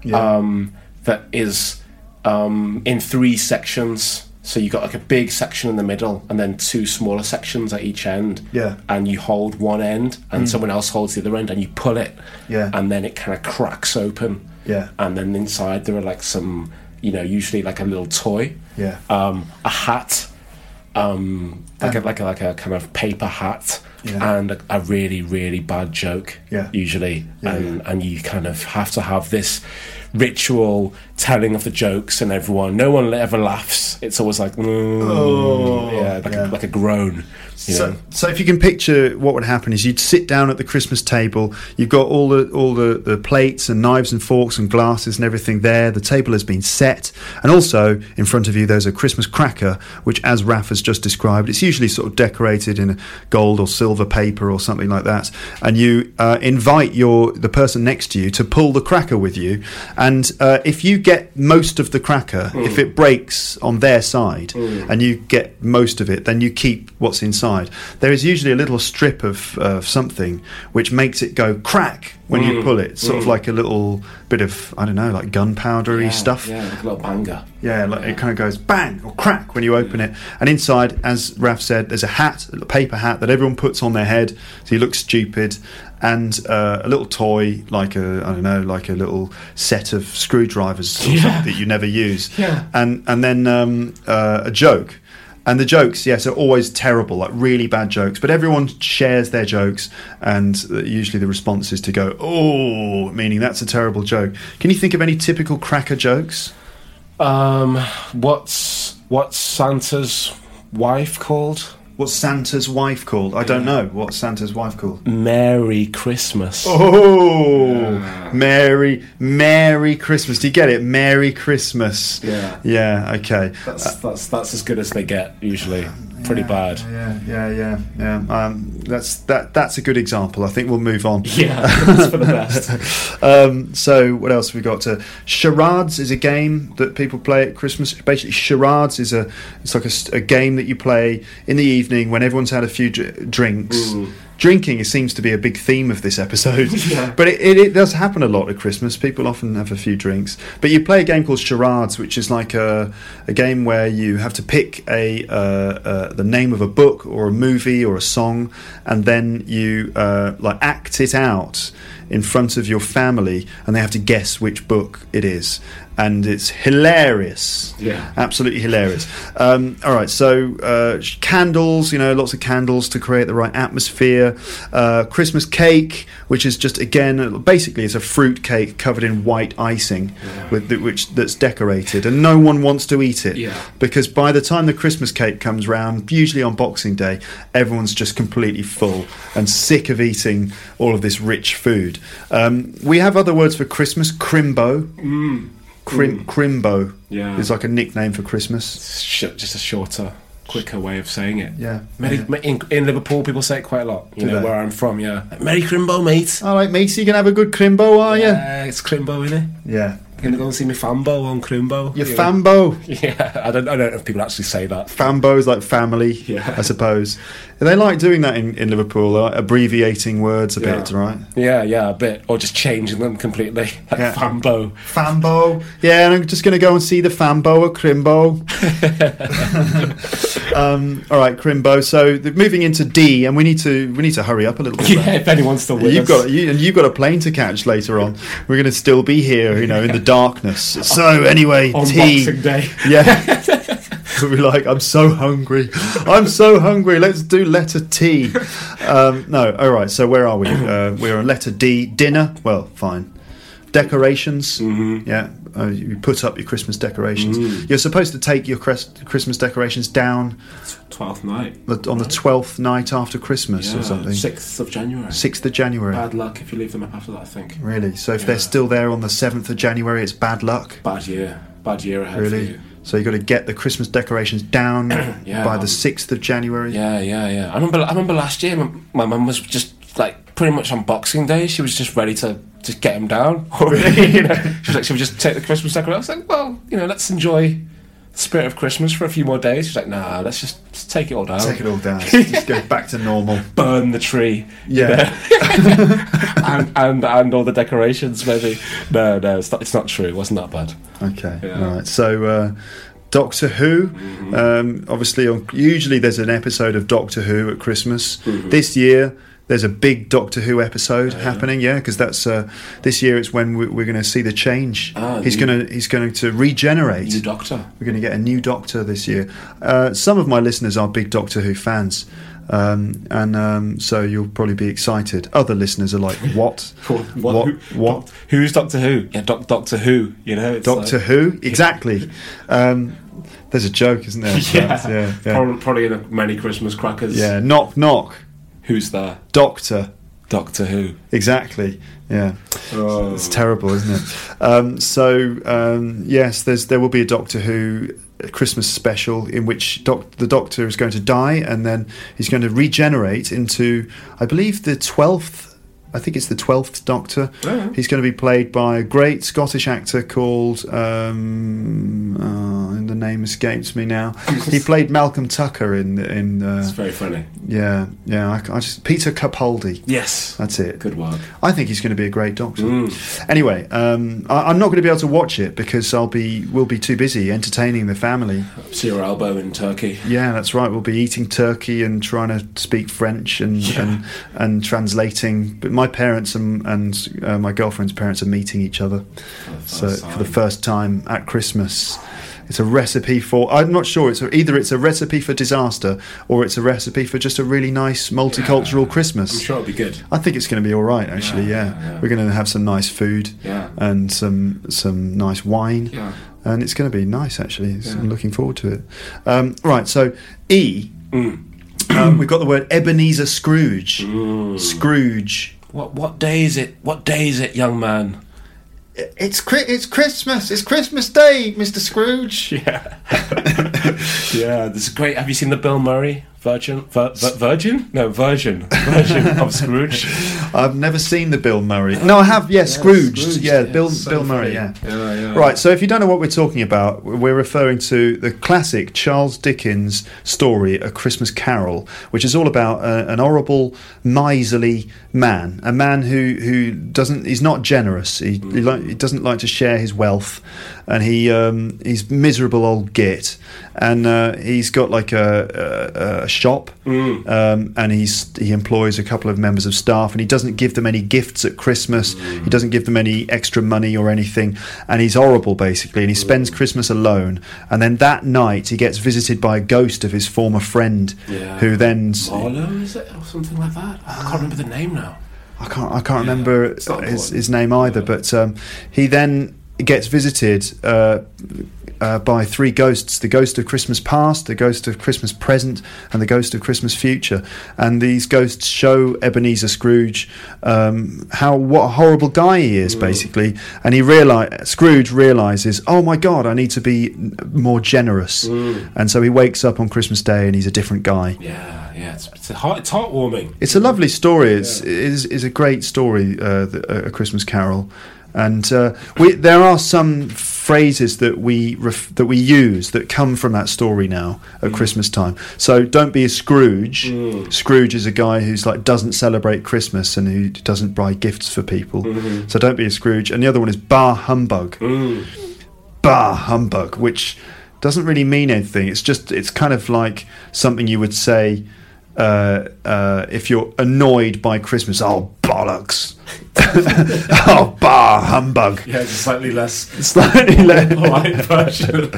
that is in 3 sections. So you got like a big section in the middle and then 2 smaller sections at each end. Yeah. And you hold one end and someone else holds the other end and you pull it. Yeah. And then it kind of cracks open. Yeah. And then inside there are like some, you know, usually like a little toy. Yeah. A hat. Like a kind of paper hat. Yeah. And a really, really bad joke. Yeah. Usually. Yeah, And you kind of have to have this ritual telling of the jokes, and no one ever laughs. It's always like, like a groan. You know? So if you can picture what would happen is you'd sit down at the Christmas table. You've got all the plates and knives and forks and glasses and everything there. The table has been set, and also in front of you there's a Christmas cracker, which, as Raph has just described, it's usually sort of decorated in gold or silver paper or something like that. And you invite the person next to you to pull the cracker with you. And if you get most of the cracker, if it breaks on their side and you get most of it, then you keep what's inside. There is usually a little strip of something which makes it go crack when you pull it, sort of like a little bit of, I don't know, like gunpowdery stuff. Yeah, like a little banger. Yeah, like it kind of goes bang or crack when you open it. And inside, as Raph said, there's a hat, a little paper hat that everyone puts on their head so you look stupid, and a little toy, like a little set of screwdrivers or something that you never use. Yeah. And then a joke. And the jokes, yes, are always terrible, like really bad jokes. But everyone shares their jokes, and usually the response is to go, "Oh," meaning that's a terrible joke. Can you think of any typical cracker jokes? What's Santa's wife called? What's Santa's wife called? I don't know. What's Santa's wife called? Merry Christmas. Oh, Merry Christmas. Do you get it? Merry Christmas. Yeah. Yeah. Okay. That's as good as they get usually. Pretty bad. Yeah. That's a good example. I think we'll move on. Yeah, that's for the best. So what else have we got? Charades is a game that people play at Christmas. Basically, charades is it's like a game that you play in the evening when everyone's had a few drinks. Drinking seems to be a big theme of this episode, but it does happen a lot at Christmas. People often have a few drinks, but you play a game called charades, which is like a game where you have to pick the name of a book or a movie or a song, and then you act it out in front of your family, and they have to guess which book it is. And it's hilarious. Yeah. Absolutely hilarious. All right, so candles, lots of candles to create the right atmosphere. Christmas cake, which is just, again, basically it's a fruit cake covered in white icing that's decorated, and no one wants to eat it. Yeah. Because by the time the Christmas cake comes round, usually on Boxing Day, everyone's just completely full and sick of eating all of this rich food. We have other words for Christmas. Crimbo. Crimbo is like a nickname for Christmas. Just a shorter, quicker way of saying it. Yeah. In Liverpool, people say it quite a lot. You know, where I'm from, yeah. Merry Crimbo, mate. All right, mate, so you can have a good Crimbo, are you? Yeah, it's Crimbo, innit? Yeah. You're going to go and see me Fambo on Crimbo. Your Fambo. Yeah, I don't know if people actually say that. Fambo is like family, Yeah. I suppose. They like doing that in Liverpool, abbreviating words a bit, right? Yeah, a bit. Or just changing them completely. Like Fambo. Fambo. Yeah, and I'm just going to go and see the Fambo at Crimbo. All right, Crimbo. So moving into D, and we need to hurry up a little bit. Yeah, if anyone's still with us. You've got a plane to catch later on. We're going to still be here, in the darkness. So anyway, on T. Boxing Day. Yeah. We'll be like, I'm so hungry. Let's do letter T. No, all right. So where are we? We're on letter D. Dinner. Well, fine. Decorations. Mm-hmm. Yeah. You put up your Christmas decorations. You're supposed to take your Christmas decorations down 12th night. On the 12th night after Christmas or something. 6th of January. 6th of January. Bad luck if you leave them up after that, I think. Really? So if they're still there on the 7th of January, it's bad luck? Bad year ahead really? for you. So you've got to get the Christmas decorations down by the 6th of January? Yeah. I remember last year my mum was just like pretty much on Boxing Day, she was just ready to just get them down already. She was like, should we just take the Christmas decorations? I was like, well, let's enjoy the spirit of Christmas for a few more days. She's like, nah, let's just take it all down. Take it all down. Just go back to normal. Burn the tree. Yeah. and all the decorations, maybe. No, it's not true. It wasn't that bad. Okay. Yeah. All right. So Doctor Who. Obviously, usually there's an episode of Doctor Who at Christmas. This year, there's a big Doctor Who episode happening, because that's this year. It's when we're going to see the change. He's going to regenerate. New Doctor. We're going to get a new Doctor this year. Some of my listeners are big Doctor Who fans, and so you'll probably be excited. Other listeners are like, "What? What? Who's Doctor Who? Yeah, Doctor Who. It's Doctor Who? Exactly." There's a joke, isn't there? Yeah. Probably in many Christmas crackers. Yeah. Knock knock. Who's there? Doctor Who. Exactly. Yeah. Oh. It's terrible, isn't it? Yes, there will be a Doctor Who Christmas special in which the Doctor is going to die, and then he's going to regenerate into, I believe, the 12th. I think it's the 12th Doctor. Oh. He's going to be played by a great Scottish actor called the name escapes me now. He played Malcolm Tucker in it's very funny. Yeah. I just Peter Capaldi. Yes, that's it. Good work. I think he's going to be a great Doctor. Anyway, I'm not going to be able to watch it because we'll be too busy entertaining the family. See your elbow in Turkey. Yeah, that's right. We'll be eating turkey and trying to speak French and translating. But my parents and my girlfriend's parents are meeting each other, for the first time at Christmas. It's a recipe for, I'm not sure, either it's a recipe for disaster or it's a recipe for just a really nice multicultural Christmas. I'm sure it'll be good. I think it's going to be all right, actually, yeah. We're going to have some nice food and some nice wine. Yeah. And it's going to be nice, actually. I'm looking forward to it. Right, so E We've got the word Ebenezer Scrooge. Scrooge. What day is it? What day is it, young man? It's Christmas. It's Christmas Day, Mr. Scrooge. Yeah. Yeah, this is great. Have you seen the Bill Murray version of Scrooge? I've never seen the Bill Murray. No, I have. Yeah, Scrooge. Yeah, Bill Murray. Yeah. Right. So if you don't know what we're talking about, we're referring to the classic Charles Dickens story, A Christmas Carol, which is all about an horrible, miserly man, a man who doesn't. He's not generous. He doesn't like to share his wealth, and he's miserable old git, and he's got like a shop, and he employs a couple of members of staff, and he doesn't give them any gifts at Christmas. He doesn't give them any extra money or anything, and he's horrible basically, and he spends Christmas alone. And then that night he gets visited by a ghost of his former friend, who then Marlowe, is it, or something like that? I can't remember the name now. I can't remember his name either, but he then gets visited by three ghosts: the ghost of Christmas past, the ghost of Christmas present, and the ghost of Christmas future. And these ghosts show Ebenezer Scrooge what a horrible guy he is, basically. And Scrooge realizes, oh my God, I need to be more generous. And so he wakes up on Christmas Day and he's a different guy. Yeah, it's heartwarming. It's a lovely story. It is a great story, A Christmas Carol. And there are some phrases that we use that come from that story now at Christmas time. So don't be a Scrooge. Scrooge is a guy who's like doesn't celebrate Christmas and who doesn't buy gifts for people. So don't be a Scrooge. And the other one is bah humbug. Bah humbug, which doesn't really mean anything. It's kind of like something you would say if you're annoyed by Christmas. Oh, bollocks. Oh, bah humbug. Yeah, it's a slightly less polite version.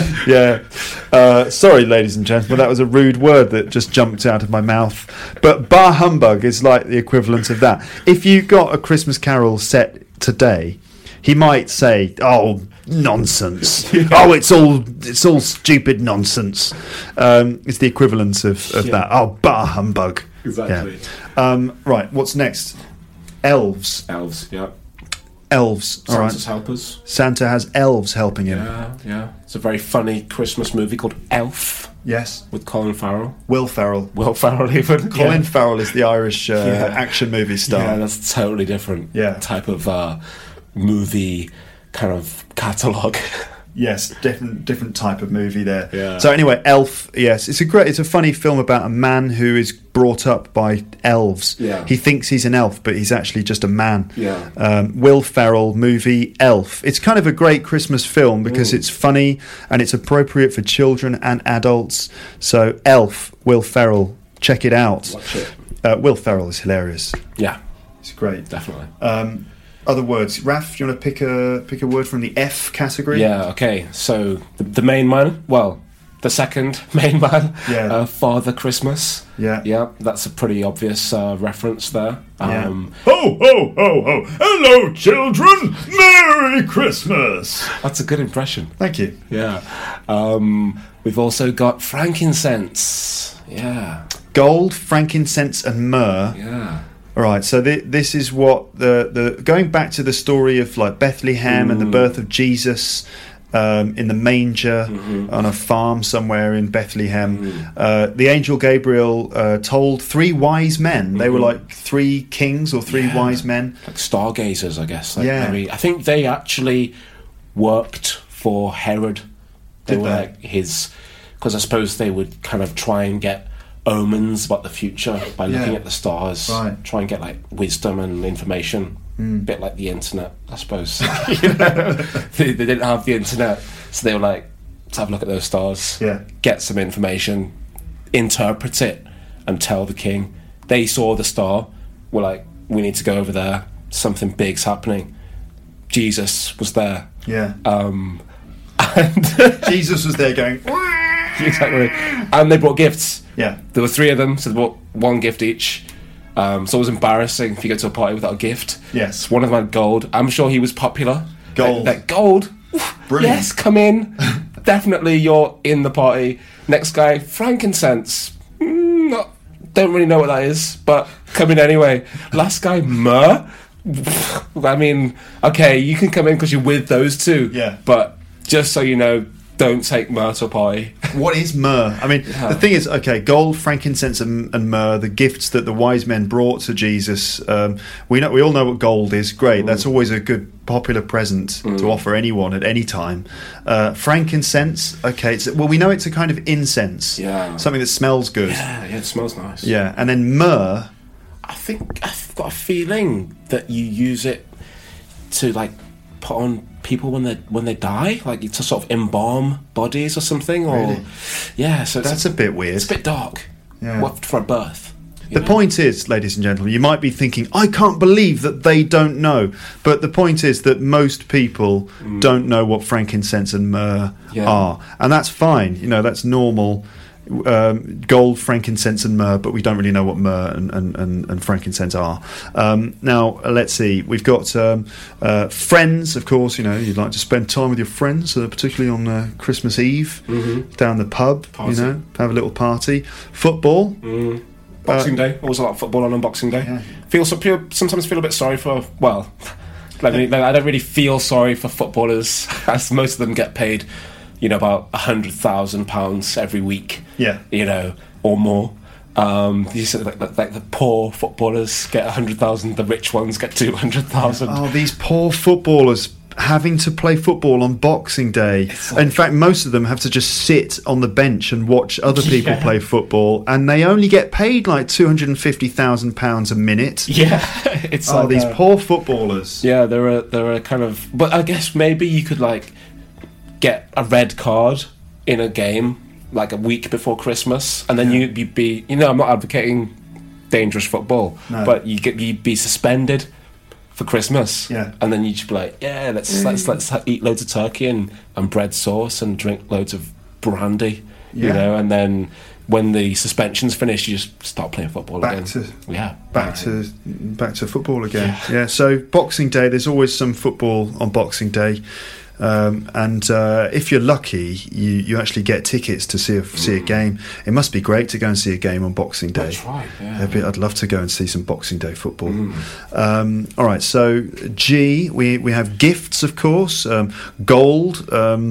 Yeah. Sorry, ladies and gentlemen, that was a rude word that just jumped out of my mouth. But bah humbug is like the equivalent of that. If you got A Christmas Carol set today, he might say, "Oh, nonsense! Oh, it's all stupid nonsense." It's the equivalent of that. Oh, bah humbug! Exactly. Yeah. Right. What's next? Elves. Yeah. Elves. All right. Santa's helpers. Santa has elves helping him. Yeah. It's a very funny Christmas movie called Elf. Yes. With Colin Farrell. Will Ferrell even. Colin Farrell is the Irish action movie star. Yeah, that's totally different. Type of movie kind of catalogue. Yes, different type of movie there. Yeah. So anyway, Elf. Yes, it's a funny film about a man who is brought up by elves. Yeah. He thinks he's an elf, but he's actually just a man. Yeah. Will Ferrell movie Elf. It's kind of a great Christmas film because it's funny and it's appropriate for children and adults. So Elf, Will Ferrell, check it out. Watch it. Will Ferrell is hilarious. Yeah, it's great. Definitely. Other words, Raf, do you want to pick a word from the F category? Yeah, okay. So the main man, well, the second main man, Father Christmas. Yeah, that's a pretty obvious reference there. Ho, ho, ho, ho! Hello, children! Merry Christmas! That's a good impression. Thank you. Yeah. We've also got frankincense. Yeah. Gold, frankincense, and myrrh. Yeah. All right, so this is what the going back to the story of like Bethlehem and the birth of Jesus in the manger on a farm somewhere in Bethlehem. The angel Gabriel told three wise men. They were like three kings or three wise men, like stargazers, I guess. I think they actually worked for Herod. They were like his, because I suppose they would kind of try and get omens about the future by looking at the stars, try and get like wisdom and information. A bit like the internet, I suppose. They didn't have the internet, so they were like, let's have a look at those stars, get some information, interpret it, and tell the king. They saw the star, were like, we need to go over there, something big's happening. Jesus was there. And Jesus was there going exactly, and they brought gifts. There were three of them, so they brought one gift each. So it was embarrassing if you go to a party without a gift. Yes. One of them had gold. I'm sure he was popular. Gold. Like gold. Brilliant. Yes, come in. Definitely you're in the party. Next guy, frankincense. Not don't really know what that is, but come in anyway. Last guy, myrrh. I mean, okay, you can come in because you're with those two. Yeah. But just so you know, don't take myrrh to a party. What is myrrh? I mean, the thing is, okay, gold, frankincense, and myrrh, the gifts that the wise men brought to Jesus. We all know what gold is. Great, that's always a good, popular present to offer anyone at any time. Frankincense, okay, we know it's a kind of incense, something that smells good. Yeah, it smells nice. Yeah, and then myrrh. I think I've got a feeling that you use it to like put on people when they die, like to sort of embalm bodies or something. Or Really? Yeah, so That's a bit weird. It's a bit dark. Yeah. What, for a birth. The point is, ladies and gentlemen, you might be thinking, I can't believe that they don't know. But the point is that most people don't know what frankincense and myrrh are. And that's fine. You know, that's normal. Gold, frankincense and myrrh, but we don't really know what myrrh and frankincense are. Now, let's see. We've got friends, of course. You know, you'd like to spend time with your friends, particularly on Christmas Eve, down the pub, Party. you know, have a little party. Football. Boxing Day, always a lot of football on Boxing Day. Yeah. Sometimes feel a bit sorry for. Well, I don't really feel sorry for footballers, as most of them get paid, you know, about £100,000 every week. Yeah. You know, or more. You said like the poor footballers get 100,000, the rich ones get 200,000. Oh, these poor footballers having to play football on Boxing Day. In fact, most of them have to just sit on the bench and watch other people play football, and they only get paid like £250,000 a minute. Yeah, it's like these poor footballers. Yeah, there are kind of. But I guess maybe you could like get a red card in a game like a week before Christmas, and then you'd be. You know, I'm not advocating dangerous football, but you'd be suspended for Christmas, and then you'd just be like, let's eat loads of turkey and bread sauce and drink loads of brandy, you know, and then when the suspension's finished, you just start playing football again. Back to football again. Yeah. So Boxing Day, there's always some football on Boxing Day. And if you're lucky, you actually get tickets to see a game. It must be great to go and see a game on Boxing Day. That's right. Yeah. I'd love to go and see some Boxing Day football. All right, so G, we have gifts, of course. Gold,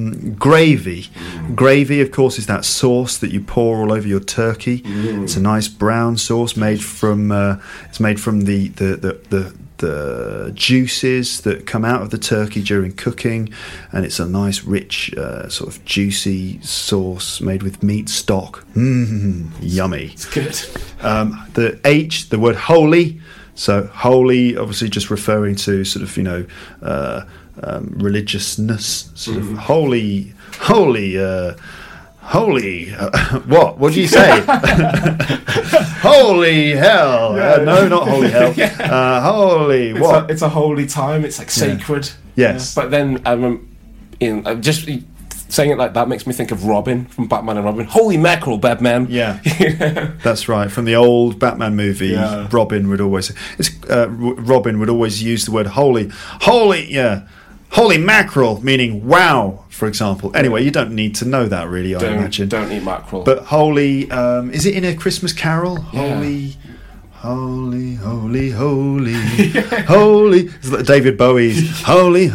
gravy. Gravy, of course, is that sauce that you pour all over your turkey. It's a nice brown sauce made from the juices that come out of the turkey during cooking, and it's a nice rich sort of juicy sauce made with meat stock. Yummy. It's good. The H, the word holy. So holy, obviously just referring to sort of, you know, religiousness, sort of holy what do you say? Holy hell. No, not holy hell. Holy what? It's a holy time. It's like sacred. Yes. But then just saying it like that makes me think of Robin from Batman and Robin. Holy mackerel, Batman. Yeah. That's right. From the old Batman movie, Robin would always use the word holy. Holy mackerel, meaning wow, for example. Anyway, you don't need to know that, really, I imagine. Don't eat mackerel. But holy, is it in A Christmas Carol? Yeah. Holy, holy. It's like David Bowie's holy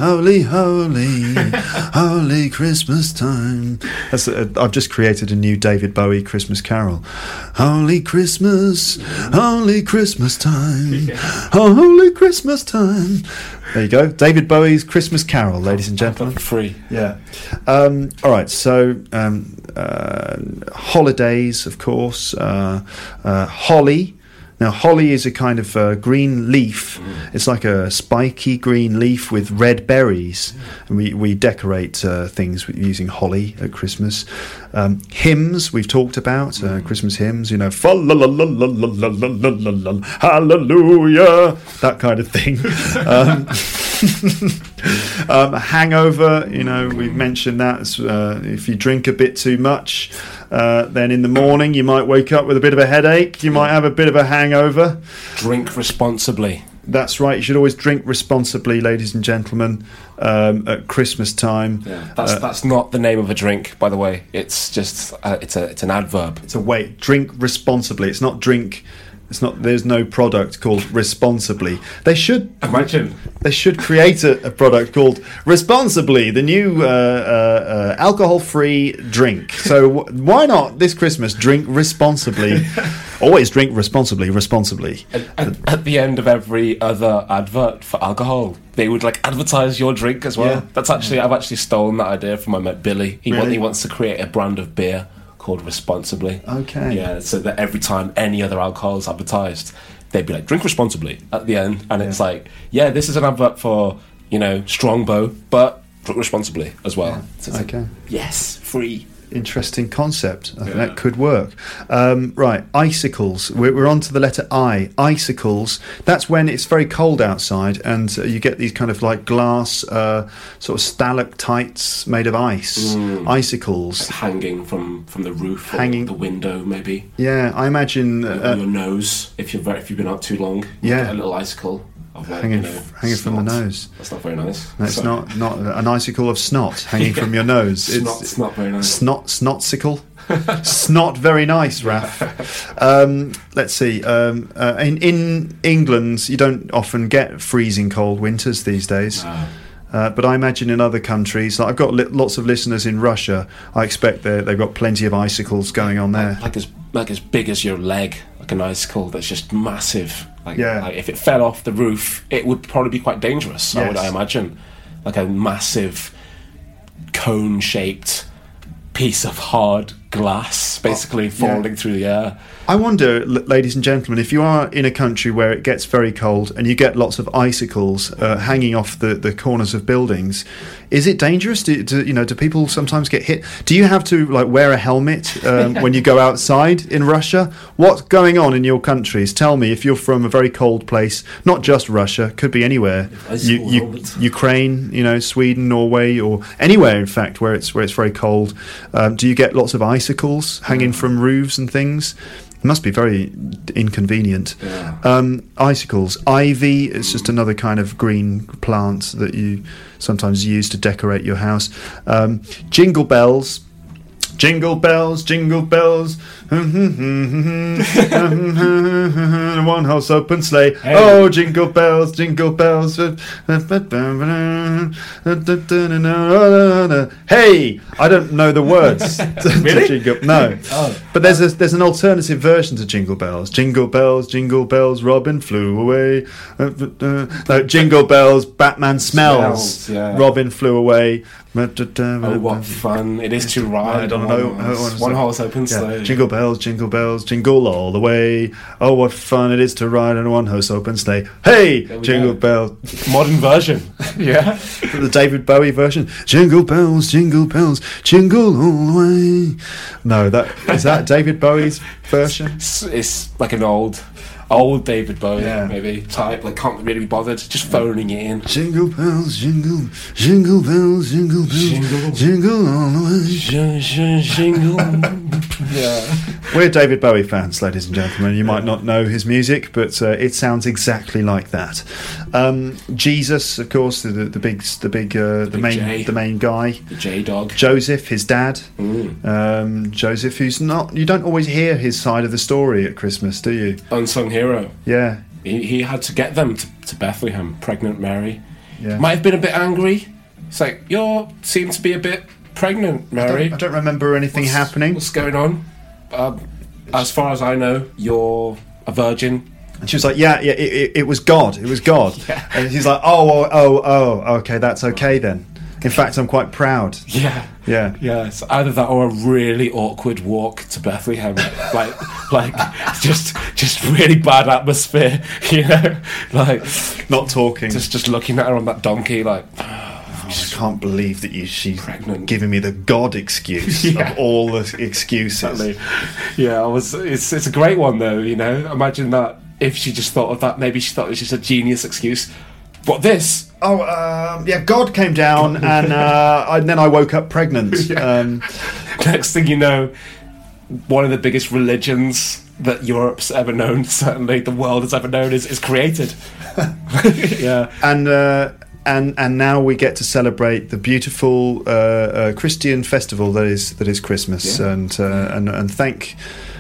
Christmas time. I've just created a new David Bowie Christmas Carol. Holy Christmas time. Holy Christmas time. There you go, David Bowie's Christmas Carol, ladies and gentlemen. Free. Yeah. All right, so holidays, of course. Holly. Now, holly is a kind of green leaf. It's like a spiky green leaf with red berries. And we decorate things using holly at Christmas. Hymns, we've talked about, Christmas hymns, you know, hallelujah, that kind of thing. Hangover, you know, we've mentioned that. If you drink a bit too much, then in the morning you might wake up with a bit of a headache, you might have a bit of a hangover. Drink responsibly. That's right. You should always drink responsibly, ladies and gentlemen, at Christmas time. Yeah, that's not the name of a drink, by the way. It's just it's an adverb. So wait, drink responsibly. It's not drink. It's not. There's no product called responsibly. They should Imagine. They should create a product called Responsibly, the new alcohol-free drink. So why not this Christmas drink responsibly? Always drink responsibly. Responsibly. And at the end of every other advert for alcohol, they would like advertise your drink as well. Yeah. That's actually I've actually stolen that idea from my mate Billy. Really? He wants to create a brand of beer called Responsibly. Okay. Yeah, so that every time any other alcohol is advertised, they'd be like, drink responsibly at the end. And it's like, yeah, this is an advert for, Strongbow, but drink responsibly as well. Yeah. So it's Okay. like, yes, free. Interesting concept. I think Yeah. that could work. Right, icicles. We're on to the letter I. Icicles. That's when it's very cold outside and you get these kind of like glass sort of stalactites made of ice. Icicles. Hanging from the roof Hanging- or the window, maybe. Yeah, I imagine On your nose, if you've been out too long. You Yeah. get a little icicle of like, hanging from the snot. nose. That's not very nice. No, it's So- not an icicle of snot hanging from your nose. Snot's not very nice. Snotsicle. Snot, very nice, Raf. Let's see. In England, you don't often get freezing cold winters these days. But I imagine in other countries, like I've got lots of listeners in Russia. I expect they've got plenty of icicles going on there. Like as big as your leg, like an icicle that's just massive. Like if it fell off the roof, it would probably be quite dangerous. Yes. I imagine, like a massive cone-shaped piece of hard glass, basically falling through the air. I wonder, ladies and gentlemen, if you are in a country where it gets very cold and you get lots of icicles hanging off the corners of buildings, is it dangerous? Do people sometimes get hit? Do you have to like wear a helmet when you go outside in Russia? What's going on in your countries? Tell me if you're from a very cold place, not just Russia, could be anywhere. Ukraine, Sweden, Norway, or anywhere in fact where it's very cold. Do you get lots of icicles hanging from roofs and things? It must be very inconvenient. Yeah. Icicles. Ivy is just another kind of green plant that you sometimes use to decorate your house. Jingle bells. Jingle bells, jingle bells. One horse open sleigh. Hey. Oh, jingle bells, jingle bells. Hey, I don't know the words. to Really? Jingle. No. Oh. But there's an alternative version to Jingle Bells. Jingle bells, Robin flew away. No, Jingle bells, Batman smells. Smells, yeah. Robin flew away. Oh, what fun it is to ride! I don't on know. one horse open sleigh. Jingle bells, jingle all the way. Oh, what fun it is to ride on a one-horse open sleigh. Hey, There we jingle go. bells. Modern version. Yeah. The David Bowie version. Jingle bells, jingle all the way. No, is that David Bowie's version? It's like an old David Bowie, maybe type. Like can't really be bothered, just phoning it in. Jingle bells, jingle bells, jingle all the way. Yeah. We're David Bowie fans, ladies and gentlemen. You might not know his music, but it sounds exactly like that. Jesus, of course, the main guy. The J-Dog. Joseph, his dad. Joseph, who's not. You don't always hear his side of the story at Christmas, do you? Unsung hero. Yeah. He had to get them to Bethlehem, pregnant Mary. Yeah. Might have been a bit angry. It's like, you seem to be a bit pregnant, Mary. I don't remember anything happening. What's going on? As far as I know, you're a virgin. And she was like, it was God. It was God. Yeah. And he's like, oh, okay, that's okay then. In fact, I'm quite proud. Yeah. Yeah. Yeah, it's either that or a really awkward walk to Bethlehem. like just really bad atmosphere, like Not talking. just looking at her on that donkey, like I can't believe that she's Pregnant. giving me the God excuse Yeah. of all the excuses. Exactly. Yeah, it's a great one though, Imagine that if she just thought of that, maybe she thought it was just a genius excuse. But this God came down and then I woke up pregnant. Yeah. Next thing you know, one of the biggest religions that Europe's ever known, certainly the world has ever known, is created. Yeah. And now we get to celebrate the beautiful Christian festival that is Christmas, Yeah. and thank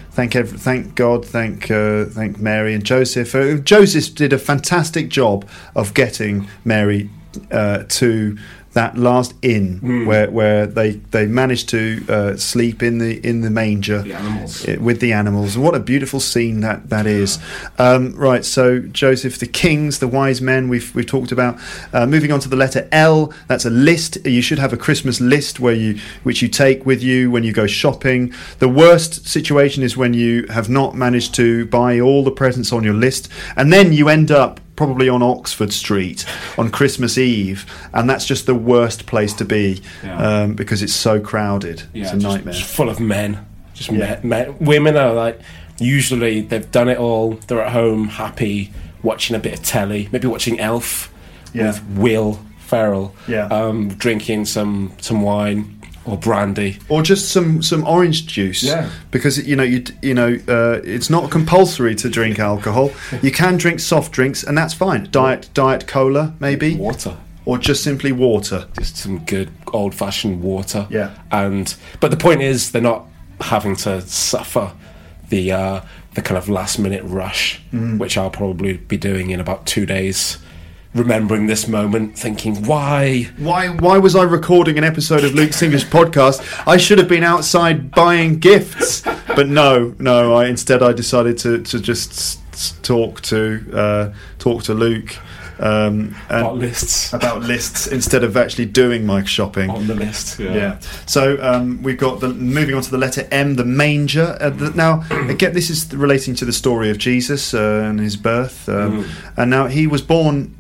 God, thank Mary and Joseph. Joseph did a fantastic job of getting Mary to that last inn where they managed to sleep in the manger, The animals. with the animals. And what a beautiful scene that is. Right, so Joseph, the kings, the wise men we've talked about. Moving on to the letter L, that's a list. You should have a Christmas list which you take with you when you go shopping. The worst situation is when you have not managed to buy all the presents on your list, and then you end up probably on Oxford Street on Christmas Eve, and that's just the worst place to be, because it's so crowded. It's a nightmare. Just full of men. Just men. Women are like, usually they've done it all. They're at home, happy, watching a bit of telly, maybe watching Elf with Will Ferrell, drinking some wine or brandy, or just some orange juice. Because it's not compulsory to drink alcohol. You can drink soft drinks, and that's fine. Diet cola, maybe water, or just simply water. just some good old-fashioned water. Yeah. But the point is, they're not having to suffer the kind of last-minute rush, which I'll probably be doing in about 2 days. Remembering this moment, thinking, why was I recording an episode of Luke's English podcast? I should have been outside buying gifts, but no. I decided to just talk to Luke about lists instead of actually doing my shopping on the list. Yeah. So we've got moving on to the letter M, the manger. Now, again, this is relating to the story of Jesus and his birth. And now he was born.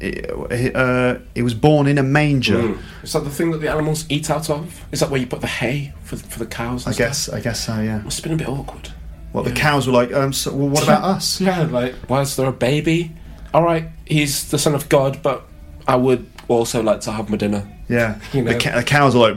He was born in a manger. Is that the thing that the animals eat out of? Is that where you put the hay for the cows? And I guess so. Yeah. Must have been a bit awkward. Well, the cows were like, so, well, what about us? Yeah, like, why is there a baby? All right, he's the son of God, but I would also like to have my dinner. Yeah, You know? the cows are like,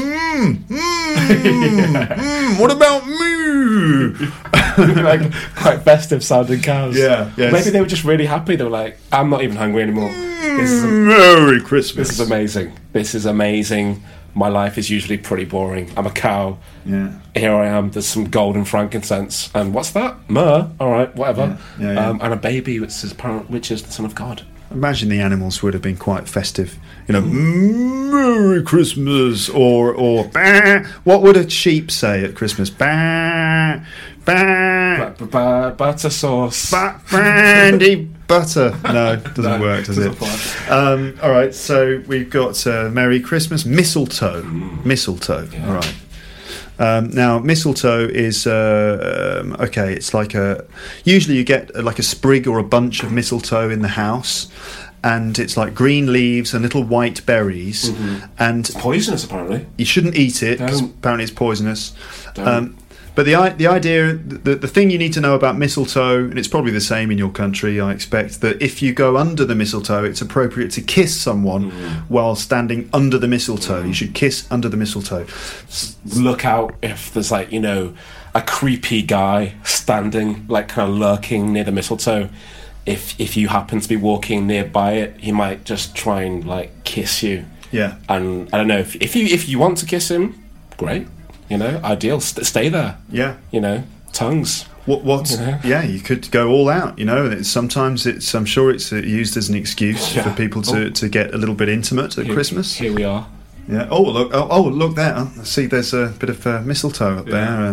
what about me? Like quite festive sounding cows. Yeah, yes. Maybe they were just really happy. They were like, I'm not even hungry anymore. Merry Christmas. This is amazing. My life is usually pretty boring. I'm a cow. Yeah. Here I am. There's some gold and frankincense. And what's that? Myrrh. All right, whatever. Yeah. And a baby, which is the son of God. Imagine the animals would have been quite festive. Merry Christmas, or bah. What would a sheep say at Christmas? Bah, bah, Butter sauce. brandy butter. No, doesn't work, does it? All right, so we've got Merry Christmas, mistletoe. Mistletoe. Yeah. All right. Now, mistletoe is okay. It's like usually you get like a sprig or a bunch of mistletoe in the house, and it's like green leaves and little white berries, and It's poisonous, apparently. you shouldn't eat it because Don't. apparently it's poisonous. Don't. But the idea, the thing you need to know about mistletoe, and it's probably the same in your country, I expect, that if you go under the mistletoe, it's appropriate to kiss someone while standing under the mistletoe. You should kiss under the mistletoe. Look out if there's like, a creepy guy standing, like kind of lurking near the mistletoe. If you happen to be walking nearby it, he might just try and like kiss you. Yeah. And I don't know, if you want to kiss him, great. Ideal. Stay there. Yeah. Tongues. What? Yeah, you could go all out. Sometimes I'm sure it's used as an excuse for people to get a little bit intimate at Christmas. Here we are. Yeah. Oh look! Oh look there! I see. There's a bit of mistletoe up there.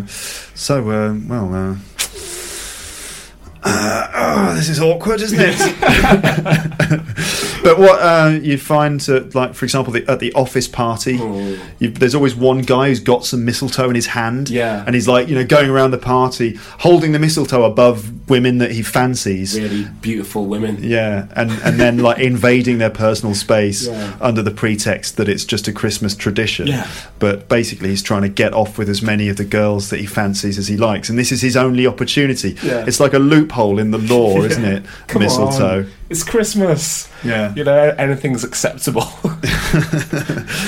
This is awkward, isn't it? But what you find, like for example, at the office party, there's always one guy who's got some mistletoe in his hand, and he's like, going around the party holding the mistletoe above women that he fancies, Really beautiful women. yeah, and then like invading their personal space under the pretext that it's just a Christmas tradition. Yeah. But basically, he's trying to get off with as many of the girls that he fancies as he likes, and this is his only opportunity. Yeah. It's like a loophole in the law, isn't it? Come Mistletoe. on. It's Christmas. Yeah. Anything's acceptable.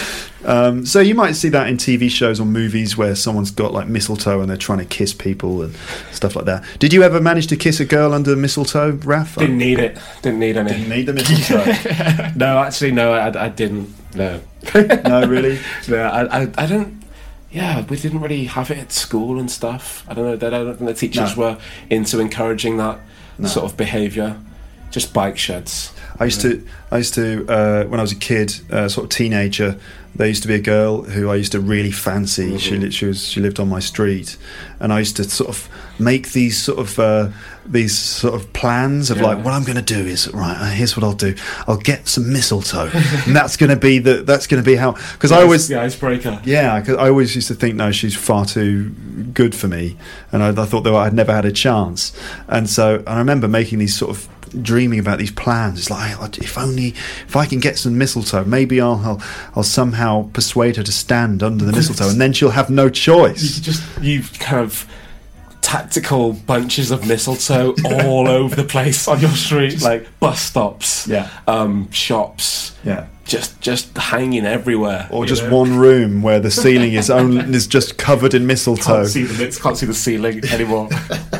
So you might see that in TV shows or movies where someone's got like mistletoe and they're trying to kiss people and stuff like that. Did you ever manage to kiss a girl under mistletoe, Raph? Didn't need it. Didn't need any. Didn't need the mistletoe. No, actually, no. I didn't. No. No, really? No, I don't. Yeah, we didn't really have it at school and stuff. I don't know. I don't think the teachers were into encouraging that sort of behaviour. Just bike sheds. I used to when I was a kid, sort of teenager. There used to be a girl who I used to really fancy. Mm-hmm. She lived on my street, and I used to sort of make these sort of plans of like, what I'm going to do is right. Here's what I'll do. I'll get some mistletoe, and that's going to be how. Because I always the icebreaker. Yeah, because I always used to think, no, she's far too good for me, and I thought that I'd never had a chance. And so I remember making these sort of dreaming about these plans. It's like, if I can get some mistletoe, maybe I'll somehow persuade her to stand under the mistletoe, and then she'll have no choice. You kind of tactical bunches of mistletoe all over the place on your street, like bus stops, shops, just hanging everywhere, or just one room where the ceiling is just covered in mistletoe. Can't see the ceiling anymore.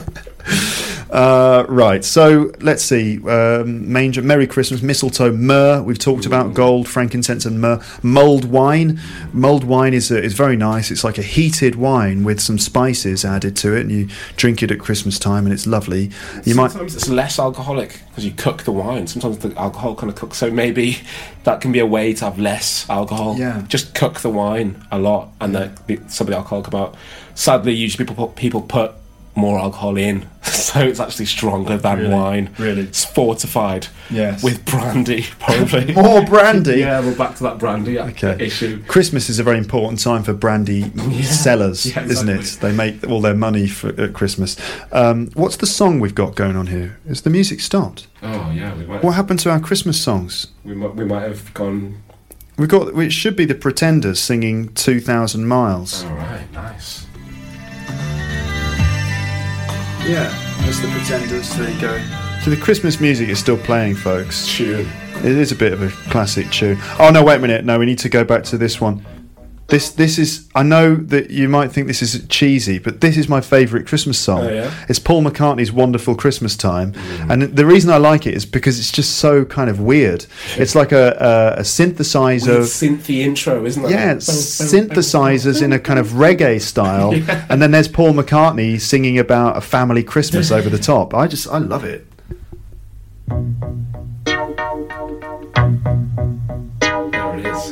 Right, so let's see. Manger, Merry Christmas, mistletoe, myrrh. We've talked about gold, frankincense, and myrrh. Mulled wine. Mulled wine is very nice. It's like a heated wine with some spices added to it, and you drink it at Christmas time, and it's lovely. Sometimes it's less alcoholic because you cook the wine. Sometimes the alcohol kind of cooks, so maybe that can be a way to have less alcohol. Yeah, just cook the wine a lot, and some of the alcohol come out. Sadly, usually people put more alcohol in, so it's actually stronger than wine. Really, it's fortified. Yes, with brandy, probably. More brandy. Yeah, we're back to that brandy issue. Christmas is a very important time for brandy sellers, isn't it? They make all their money at Christmas. What's the song we've got going on here? Has the music stopped? Oh yeah. What happened to our Christmas songs? We might have gone. It should be the Pretenders singing 2,000 Miles. All right, nice. Yeah, that's the Pretenders. There you go. So the Christmas music is still playing, folks. Tune. It is a bit of a classic tune. Oh no, wait a minute. No, we need to go back to this one. This is. I know that you might think this is cheesy, but this is my favourite Christmas song. Oh, yeah? It's Paul McCartney's "Wonderful Christmas Time," and the reason I like it is because it's just so kind of weird. It's like a synthesizer. Synthy intro, isn't it? Yeah, synthesizers in a kind of reggae style, and then there's Paul McCartney singing about a family Christmas over the top. I love it. There it is.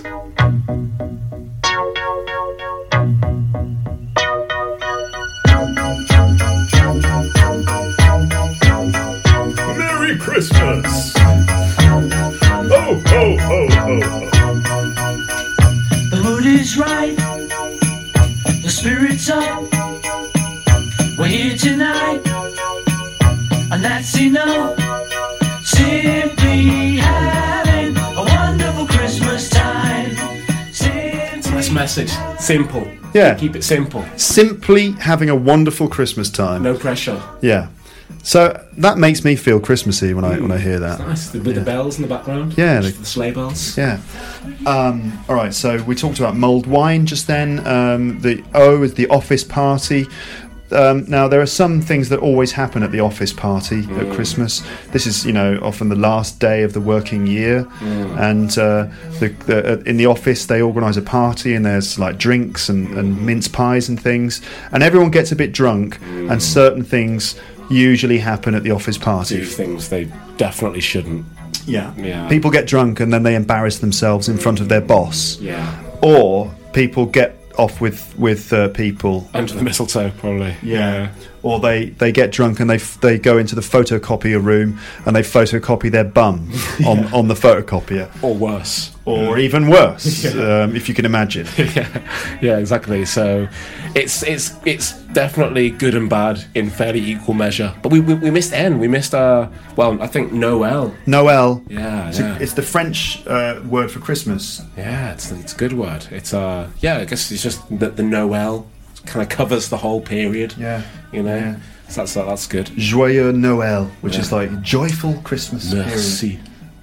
Merry Christmas! Ho, ho, ho, ho, ho. The mood is right, the spirit's up. We're here tonight, and that's enough. Simply having a wonderful Christmas time. Nice message. Simple. Yeah. Keep it simple. Simply having a wonderful Christmas time. No pressure. Yeah. So that makes me feel Christmassy when I hear that. It's nice with the bells in the background. Yeah, the sleigh bells. Yeah. All right. So we talked about mulled wine just then. The O is the office party. Now there are some things that always happen at the office party at Christmas. This is, often the last day of the working year, and in the office they organise a party, and there's like drinks and mince pies and things, and everyone gets a bit drunk, and certain things usually happen at the office party. Do things they definitely shouldn't. Yeah. People get drunk and then they embarrass themselves in front of their boss. Yeah. Or people get off with people under the mistletoe, probably. Yeah. Or they get drunk and they go into the photocopier room and they photocopy their bum on the photocopier. Or worse. Or even worse, if you can imagine. Yeah, exactly. So it's definitely good and bad in fairly equal measure. But we missed N. We missed I think Noel. Noel. Yeah. It's the French word for Christmas. Yeah, it's a good word. It's I guess it's just that the Noel kind of covers the whole period. Yeah. So that's good. Joyeux Noël, which is like joyful Christmas Merci. period.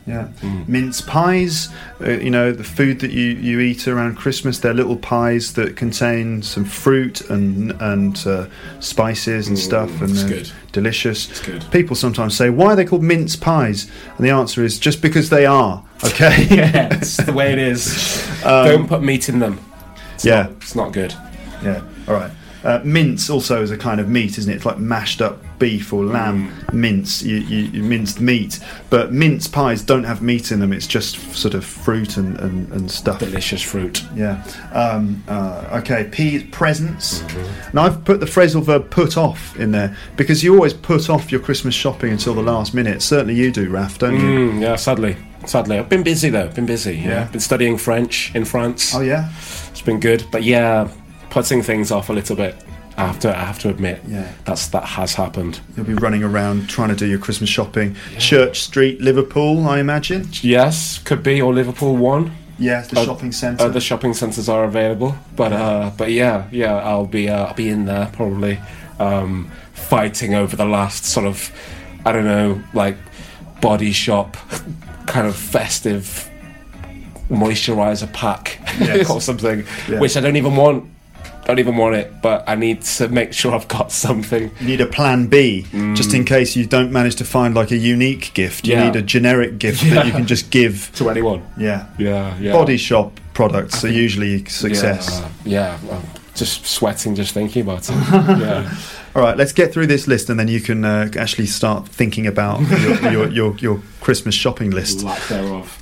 Yeah, mince pies. The food that you eat around Christmas. They're little pies that contain some fruit and spices and stuff, and they're good. delicious. It's good. People sometimes say, "Why are they called mince pies?" And the answer is just because they are. Okay. Yeah, it's the way it is. Don't put meat in them. It's not good. Yeah. All right. Mince also is a kind of meat, isn't it? It's like mashed up beef or lamb mince. You minced meat, but mince pies don't have meat in them. It's just sort of fruit and stuff. Delicious fruit. Yeah. Okay. Presents. Now I've put the phrasal verb "put off" in there because you always put off your Christmas shopping until the last minute. Certainly you do, Raf, don't you? Yeah. Sadly, I've been busy though. Yeah. Been studying French in France. Oh yeah. It's been good, but yeah, putting things off a little bit. I have to admit, that has happened. You'll be running around trying to do your Christmas shopping. Yeah. Church Street, Liverpool, I imagine. Yes, could be, or Liverpool 1. Yeah, the shopping centre. The shopping centres are available, but yeah, I'll be in there probably, fighting over the last sort of, I don't know, like Body Shop kind of festive moisturiser pack or something, which I don't even want it, but I need to make sure I've got something. You need a plan B, just in case you don't manage to find like a unique gift. You need a generic gift that you can just give to anyone. Yeah. Body Shop products are usually success. I'm just sweating just thinking about it. Yeah. All right, let's get through this list, and then you can actually start thinking about your Christmas shopping list. Lack thereof.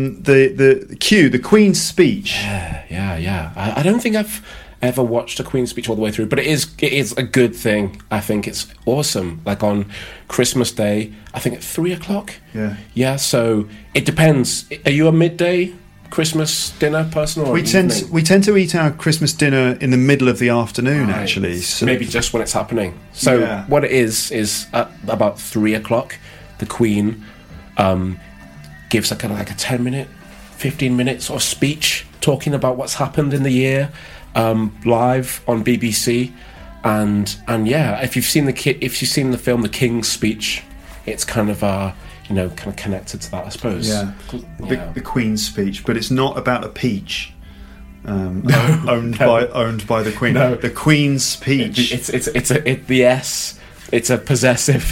The Queen's speech. Yeah. I don't think I've ever watched a Queen's speech all the way through, but it is a good thing. I think it's awesome. Like on Christmas Day, I think at 3:00. Yeah. So it depends. Are you a midday Christmas dinner person, or we tend to eat our Christmas dinner in the middle of the afternoon, actually. So maybe just when it's happening. So what it is at about 3:00, the Queen gives a 10-minute, 15-minute sort of speech talking about what's happened in the year, live on BBC, and if you've seen the film The King's Speech, it's kind of kind of connected to that, I suppose. The Queen's speech, but it's not about a peach owned by the Queen. No. The Queen's speech. It's a possessive,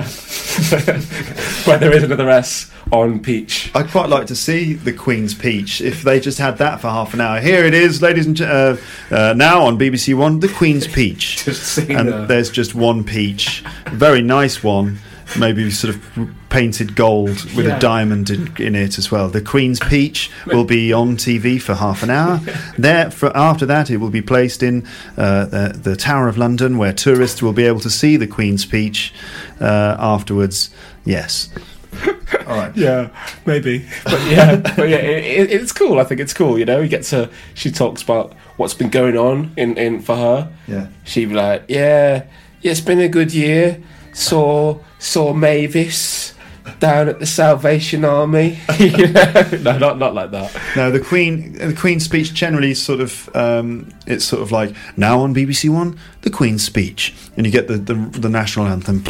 where there is another S on peach. I'd quite like to see the Queen's peach if they just had that for half an hour. Here it is, ladies and now on BBC One, the Queen's peach. There's just one peach, very nice one. Maybe sort of painted gold with a diamond in it as well. The Queen's Peach will be on TV for half an hour. After that, it will be placed in the Tower of London, where tourists will be able to see the Queen's Peach afterwards. Yes. All right. Yeah, maybe. But it's cool. I think it's cool. She talks about what's been going on in for her. Yeah. She'd be like, it's been a good year. Saw Mavis down at the Salvation Army. No, not like that. No, the Queen's speech generally sort of it's sort of like, now on BBC One, the Queen's speech, and you get the national anthem.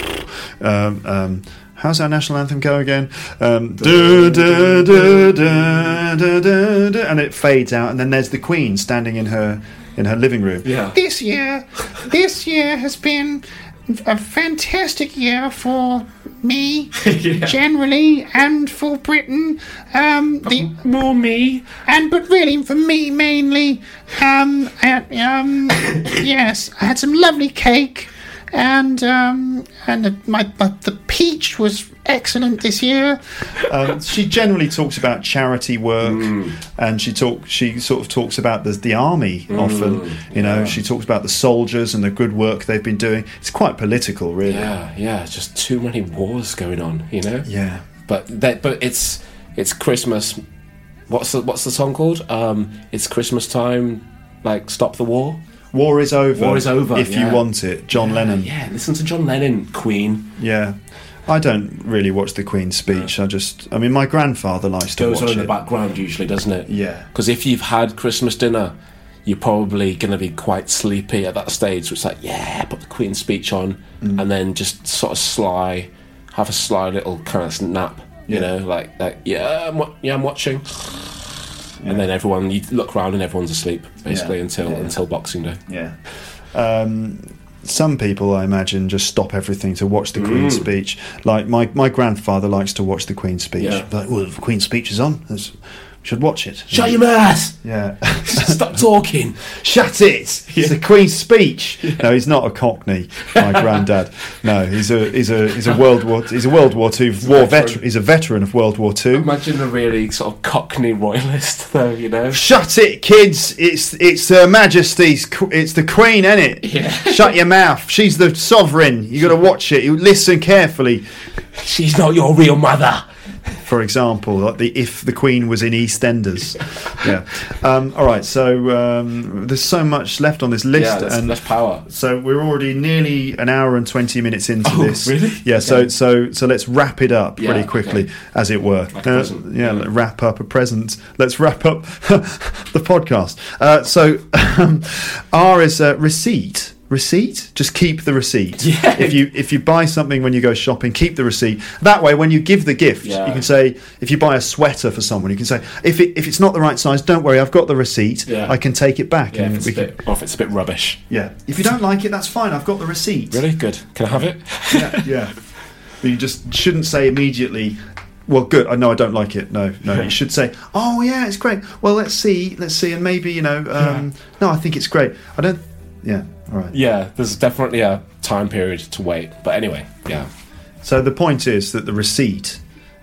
How's our national anthem go again? And it fades out, and then there's the Queen standing in her living room. Yeah. This year has been a fantastic year for me, generally, and for Britain. More me, but really for me mainly. Yes, I had some lovely cake, and the peach was excellent this year. She generally talks about charity work, and she sort of talks about the army often. She talks about the soldiers and the good work they've been doing. It's quite political, really. Yeah. Just too many wars going on, Yeah. But it's Christmas. What's the song called? It's Christmas time. Like, stop the war. War is over. War is over. If you want it, John Lennon. Yeah, listen to John Lennon, Queen. Yeah. I don't really watch the Queen's speech. No. My grandfather likes to watch it. Goes on in the background usually, doesn't it? Yeah. Because if you've had Christmas dinner, you're probably going to be quite sleepy at that stage. So it's like, put the Queen's speech on, and then just sort of have a sly little kind of nap You know, like I'm watching. And then you look around and everyone's asleep, basically, until Boxing Day. Yeah. Some people, I imagine, just stop everything to watch the Queen's speech. Like my grandfather likes to watch the Queen's speech. Yeah. Like, well, the Queen's speech is on. We should watch it. Shut your mouth! Yeah. Stop talking! Shut it! It's the Queen's speech. No, he's not a Cockney. My granddad. No, he's a World War II veteran. He's a veteran of World War II. Imagine a really sort of Cockney royalist, though. You know. Shut it, kids! It's Her Majesty's. It's the Queen, isn't it? Yeah. Shut your mouth. She's the sovereign. You got to watch it. You listen carefully. She's not your real mother. For example, like if the Queen was in EastEnders. Yeah. All right. So there's so much left on this list, Yeah, and less power. so we're already nearly an hour and 20 minutes into this. Really? Yeah. Okay. So let's wrap it up Yeah, pretty quickly, okay. as it were. Like a present. Yeah. Wrap up a present. Let's wrap up the podcast. R is receipt. Receipt? Just keep the receipt. Yeah. If you buy something when you go shopping, keep the receipt. That way, when you give the gift, Yeah. you can say, if you buy a sweater for someone, you can say, if it's not the right size, don't worry, I've got the receipt. Yeah. I can take it back. Yeah, and if it's a bit rubbish. yeah. If you don't like it, that's fine. I've got the receipt. Really good. Can I have it? Yeah. But you just shouldn't say immediately, well, good. I know I don't like it. No. You should say, oh yeah, it's great. Well, let's see, and maybe no, I think it's great. I don't. Yeah. All right. Yeah, there's definitely a time period to wait. But anyway, yeah. So the point is that the receipt,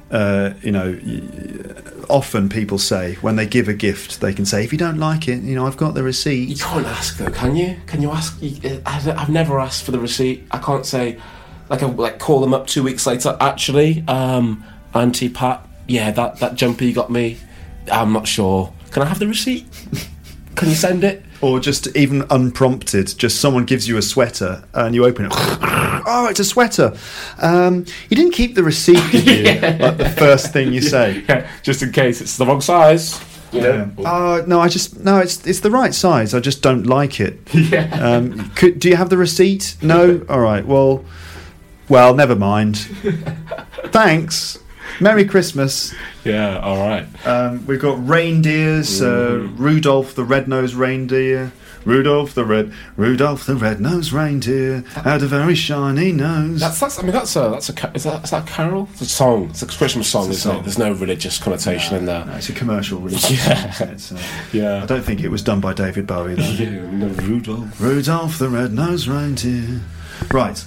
often people say when they give a gift, they can say, if you don't like it, I've got the receipt. You can't ask though, can you? Can you ask? I've never asked for the receipt. I can't say, call them up 2 weeks later. Actually, Auntie Pat, yeah, that jumper you got me, I'm not sure. Can I have the receipt? Can you send it? Or just even unprompted, just someone gives you a sweater and you open it. Oh, it's a sweater. You didn't keep the receipt, did you? Like the first thing you say. Yeah, just in case it's the wrong size. You know? No, it's the right size. I just don't like it. Yeah. Do you have the receipt? No. All right. Well, never mind. Thanks. Merry Christmas. Yeah. All right. We've got reindeers. Rudolph the red-nosed reindeer. Rudolph the red-nosed reindeer had a very shiny nose. Is that a carol? It's a song. It's a Christmas song, isn't it? There's no religious connotation in there. No, it's a commercial release. Yeah. Isn't it? Yeah. I don't think it was done by David Bowie, though. Yeah, no, Rudolph. Rudolph the red-nosed reindeer. Right.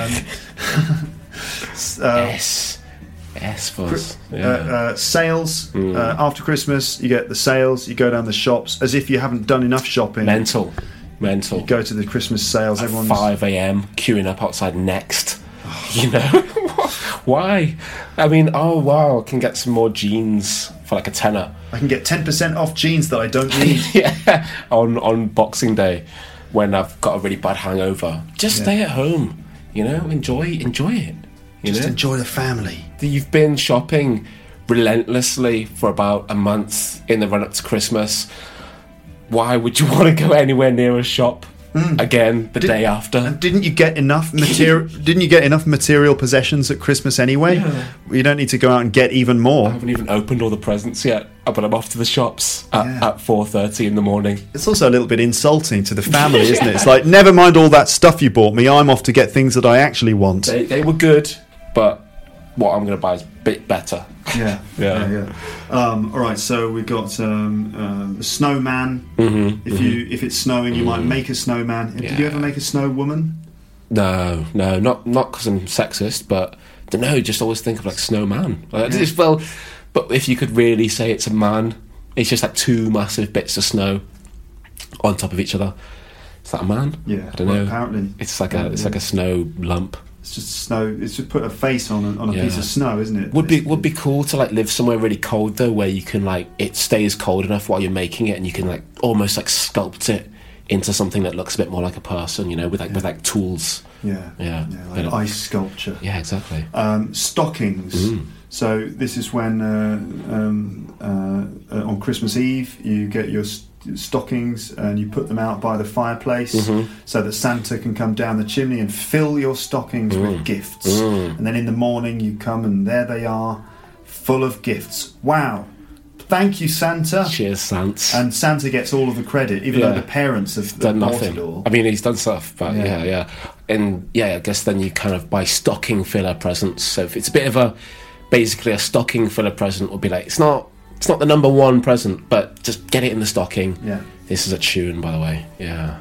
S for us. Yeah. Sales. After Christmas, you get the sales. You go down the shops as if you haven't done enough shopping. Mental. You go to the Christmas sales. Everyone's 5 a.m. queuing up outside Next. You know why? I mean, oh wow, I can get some more jeans for like a tenner. I can get 10% off jeans that I don't need. Yeah, on Boxing Day when I've got a really bad hangover. Just stay at home. You know, enjoy it. Just enjoy the family. You've been shopping relentlessly for about a month in the run-up to Christmas. Why would you want to go anywhere near a shop again the day after? And didn't you get enough material? Didn't you get enough material possessions at Christmas anyway? Yeah. You don't need to go out and get even more. I haven't even opened all the presents yet, but I'm off to the shops at 4:30 in the morning. It's also a little bit insulting to the family, isn't it? It's like, never mind all that stuff you bought me. I'm off to get things that I actually want. They were good, but what I'm going to buy is a bit better. Yeah. All right, so we've got the snowman. If it's snowing, you might make a snowman. Did you ever make a snow woman? No, not because I'm sexist, but no, just always think of like snowman. Well, but if you could really say it's a man, it's just like two massive bits of snow on top of each other. Is that a man? Yeah, I don't know. Apparently, it's like a snow lump. It's just snow. It's just put a face on a piece of snow, isn't it? Would be cool to like live somewhere really cold though, where you can like it stays cold enough while you're making it, and you can like almost like sculpt it into something that looks a bit more like a person, you know, with tools. Yeah, like ice sculpture. Yeah, exactly. Stockings. So this is when on Christmas Eve you get your stockings and you put them out by the fireplace so that Santa can come down the chimney and fill your stockings with gifts. And then in the morning you come and there they are, full of gifts. Wow. Thank you, Santa. Cheers, Sans. And Santa gets all of the credit, even though the parents have done bought nothing. it all. I mean, he's done stuff, but yeah. And I guess then you kind of buy stocking filler presents. So if it's a bit of basically a stocking filler present would be like, it's not the number one present, but just get it in the stocking. Yeah. This is a tune, by the way. Yeah.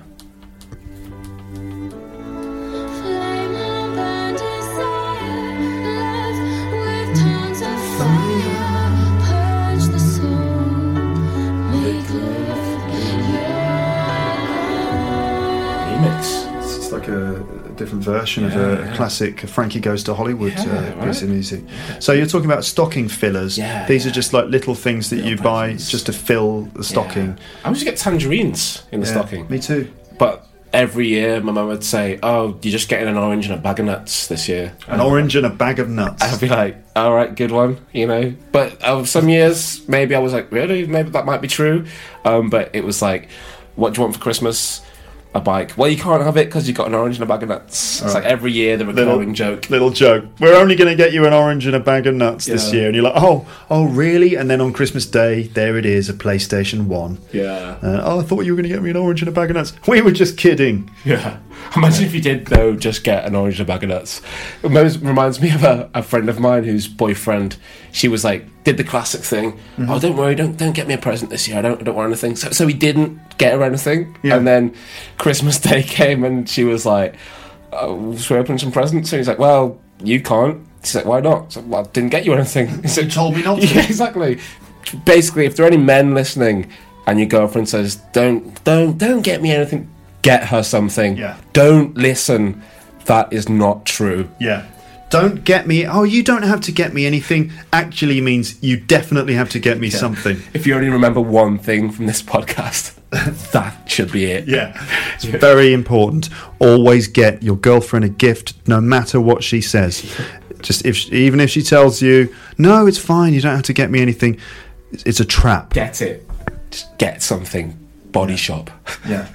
It's like a different version of a classic Frankie Goes to Hollywood piece of music. So you're talking about stocking fillers. These are just like little things that you buy just to fill the stocking. I used to get tangerines in the stocking. Me too. But every year my mum would say, "Oh, you're just getting an orange and a bag of nuts this year." An orange and a bag of nuts. I'd be like, all right, good one, you know. But some years, maybe I was like, really? Maybe that might be true. But it was like, what do you want for Christmas? A bike. Well, you can't have it because you've got an orange and a bag of nuts. It's like every year the recurring joke. Little joke. We're only going to get you an orange and a bag of nuts this year. And you're like, oh, really? And then on Christmas Day, there it is, a PlayStation 1. Yeah. I thought you were going to get me an orange and a bag of nuts. We were just kidding. Yeah. Imagine if you did, though, just get an orange and a bag of nuts. It reminds me of a friend of mine whose boyfriend, she was like, did the classic thing. Mm-hmm. Oh, don't worry, don't get me a present this year. I don't want anything. So he didn't get her anything. Yeah. And then Christmas Day came and she was like, should we open some presents? And he's like, well, you can't. She's like, why not? So, well, I didn't get you anything. He You told me not to. Yeah, exactly. Basically, if there are any men listening and your girlfriend says, don't get me anything, get her something. Yeah. Don't listen. That is not true. Yeah. Don't get me... Oh, you don't have to get me anything actually means you definitely have to get me something. If you only remember one thing from this podcast, that should be it. Yeah. It's very important. Always get your girlfriend a gift, no matter what she says. Just even if she tells you, no, it's fine, you don't have to get me anything, it's a trap. Get it. Just get something. Body shop. Yeah.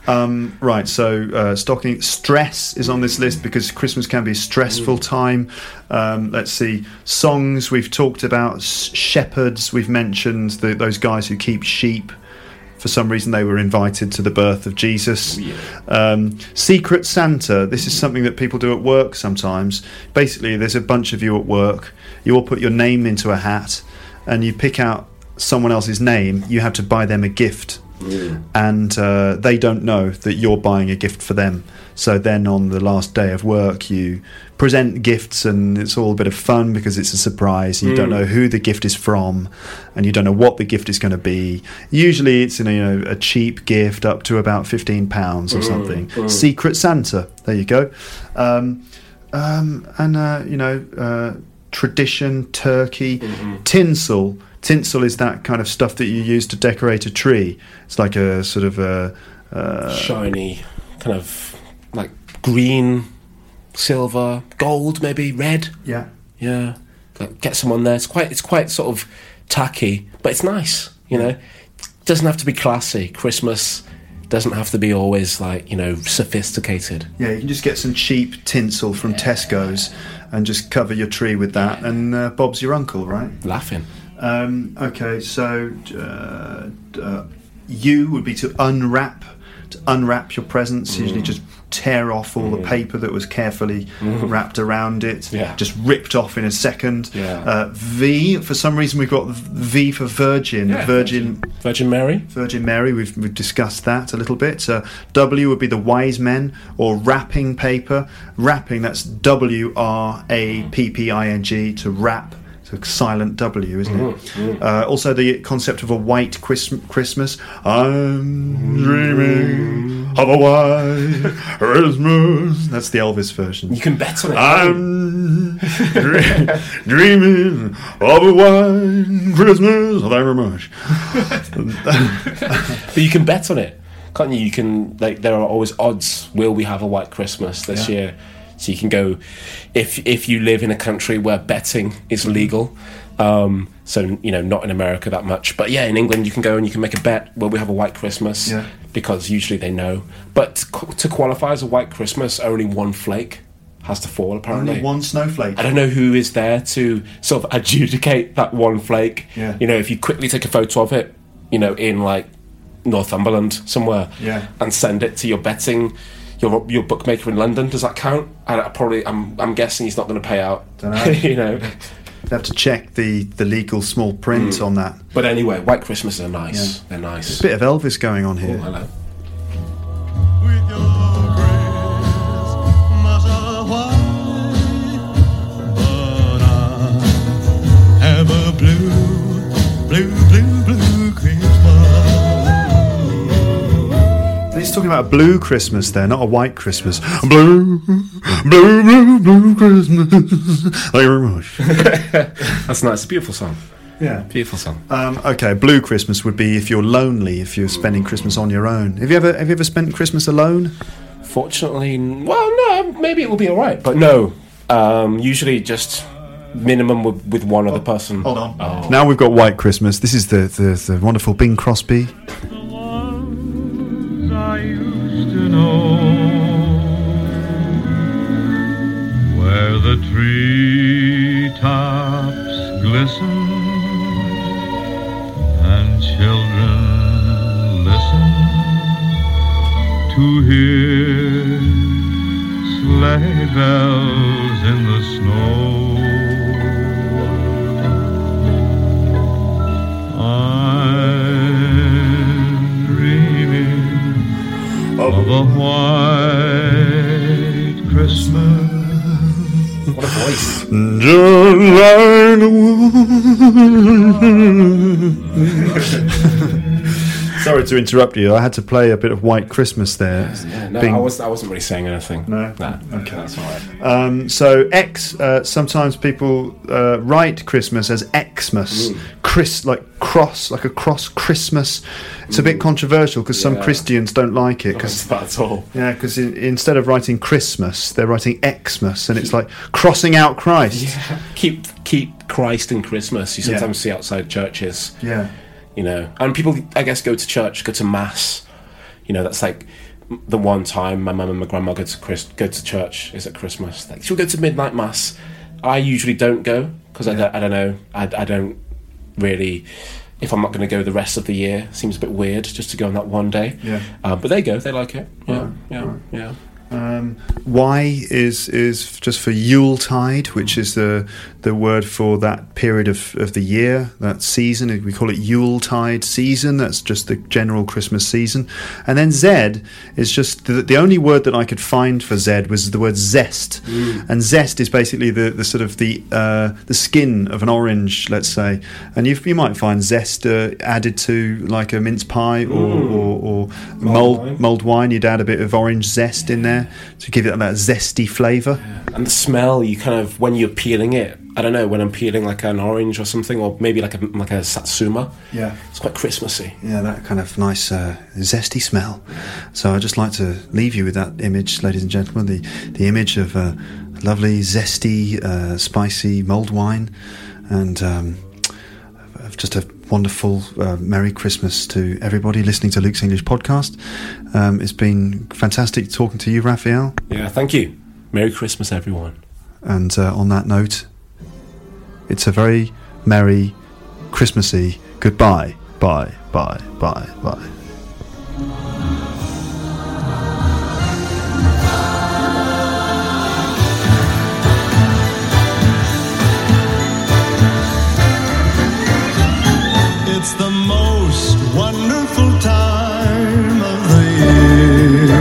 Right, so stocking stress is on this list because Christmas can be a stressful time. Let's see, songs we've talked about, shepherds we've mentioned, those guys who keep sheep. For some reason they were invited to the birth of Jesus. Secret Santa, this is something that people do at work sometimes. Basically, there's a bunch of you at work, you all put your name into a hat and you pick out someone else's name, you have to buy them a gift. And they don't know that you're buying a gift for them. So then on the last day of work you present gifts and it's all a bit of fun because it's a surprise. You don't know who the gift is from and you don't know what the gift is going to be. Usually it's a cheap gift up to about £15 or something. Secret Santa, there you go. Tradition, turkey, tinsel. Tinsel is that kind of stuff that you use to decorate a tree. It's like a sort of a... shiny, kind of like green, silver, gold, maybe red. Yeah. Yeah. Get some on there. It's quite sort of tacky, but it's nice, you know. It doesn't have to be classy. Christmas doesn't have to be always like, sophisticated. Yeah, you can just get some cheap tinsel from Tesco's and just cover your tree with that and Bob's your uncle, right? Laughing. Okay, so you would be to unwrap your presents. Usually just tear off all the paper that was carefully wrapped around it, just ripped off in a second. V, for some reason we've got V for Virgin. Virgin Mary. Virgin Mary, we've discussed that a little bit. W would be the wise men, or wrapping paper. Wrapping, that's WRAPPING, to wrap. Silent W, isn't it? Also the concept of a white Christmas. I'm dreaming of a white Christmas. That's the Elvis version. You can bet on it. I'm dreaming of a white Christmas. Thank you very much. But you can bet on it, can't you? You can, there are always odds. Will we have a white Christmas this year? So you can go, if you live in a country where betting is legal, so not in America that much, but in England you can go and you can make a bet. Will we have a white Christmas? Because usually they know. But to qualify as a white Christmas, only one flake has to fall, apparently. Only one snowflake. I don't know who is there to sort of adjudicate that one flake. Yeah. You know, if you quickly take a photo of it, you know, in like Northumberland somewhere, Yeah. and send it to your your bookmaker in London, does that count? I'm guessing he's not going to pay out. Dunno. You know. You'd have to check the legal small print on that. But anyway, White Christmas are nice. Yeah. They're nice. Bit of Elvis going on Oh, here. hello. With your Christmas white, but I have a blue Christmas. He's talking about a blue Christmas there, not a white Christmas. Blue Christmas. Thank you very much. That's nice. It's a beautiful song. Yeah. Beautiful song. Okay, blue Christmas would be if you're lonely, if you're spending Christmas on your own. Have you ever spent Christmas alone? Fortunately, well, no, maybe it will be all right. But no, usually just minimum with one other person. Hold on. Oh. Now we've got White Christmas. This is the wonderful Bing Crosby. I used to know where the treetops glisten and children listen to hear sleigh bells in the snow. I'm dreaming of a white Christmas. What a voice. Sorry to interrupt you. I had to play a bit of White Christmas there. Yeah, no, Bing- I wasn't really saying anything. No? Nah, Okay. that's all right. So sometimes people write Christmas as Xmas, like a cross Christmas. It's a bit controversial because some Yeah. Christians don't like it. That's Because not at all. yeah, because instead of writing Christmas, they're writing Xmas, and it's like crossing out Christ. Yeah. Keep Christ in Christmas. You sometimes see outside churches. Yeah. You know, and people, I guess, go to church, go to mass. You know, that's like the one time my mum and my grandma go to church is at Christmas. Like, she'll go to midnight mass. I usually don't go because I don't know. I don't really. If I'm not going to go the rest of the year, it seems a bit weird just to go on that one day. Yeah. But they go. They like it. Yeah. Right, Yeah. Y is just for Yuletide, which is the word for that period of the year, that season. We call it Yuletide season. That's just the general Christmas season. And then Z is just the only word that I could find for Z was the word zest. And zest is basically the sort of the skin of an orange, let's say. And you might find zest added to like a mince pie or mulled wine. You'd add a bit of orange zest in there to give it that zesty flavour. And the smell, you kind of, when you're peeling it, I don't know, when I'm peeling like an orange or something, or maybe like a satsuma. Yeah. It's quite Christmassy. Yeah, that kind of nice zesty smell. So I'd just like to leave you with that image, ladies and gentlemen, the image of a lovely, zesty, spicy mulled wine, and of just a wonderful Merry Christmas to everybody listening to Luke's English podcast. It's been fantastic talking to you, Raphael. Yeah, thank you. Merry Christmas, everyone. And on that note, it's a very merry, Christmassy goodbye. Bye, bye, bye, bye. It's the most wonderful time of the year,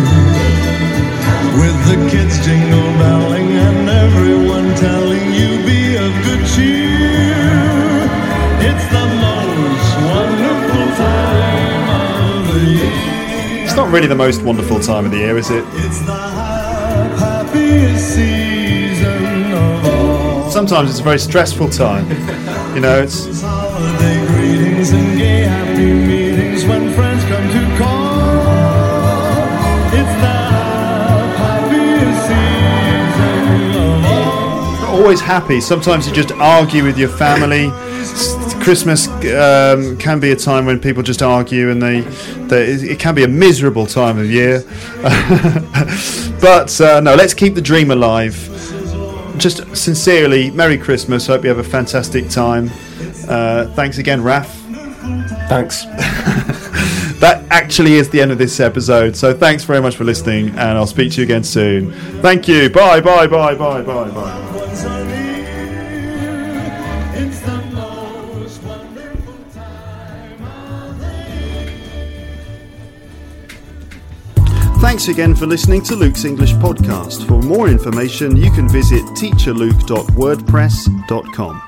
with the kids jingle belling and everyone telling you be of good cheer. It's the most wonderful time of the year. It's not really the most wonderful time of the year, is it? It's the happiest season of all. Sometimes it's a very stressful time. You know, it's Holiday greetings and gay happy meetings when friends come to call. It's the happiest season of all. not always happy. Sometimes you just argue with your family, Christmas can be a time when people just argue, and it can be a miserable time of year. But no, let's keep the dream alive. Just sincerely, Merry Christmas. Hope you have a fantastic time. Thanks again, Raf. Thanks. That actually is the end of this episode. So thanks very much for listening, and I'll speak to you again soon. Thank you. Bye, bye, bye, bye, bye, bye. Once a year, it's the most wonderful time of the year. Thanks again for listening to Luke's English Podcast. For more information, you can visit teacherluke.wordpress.com.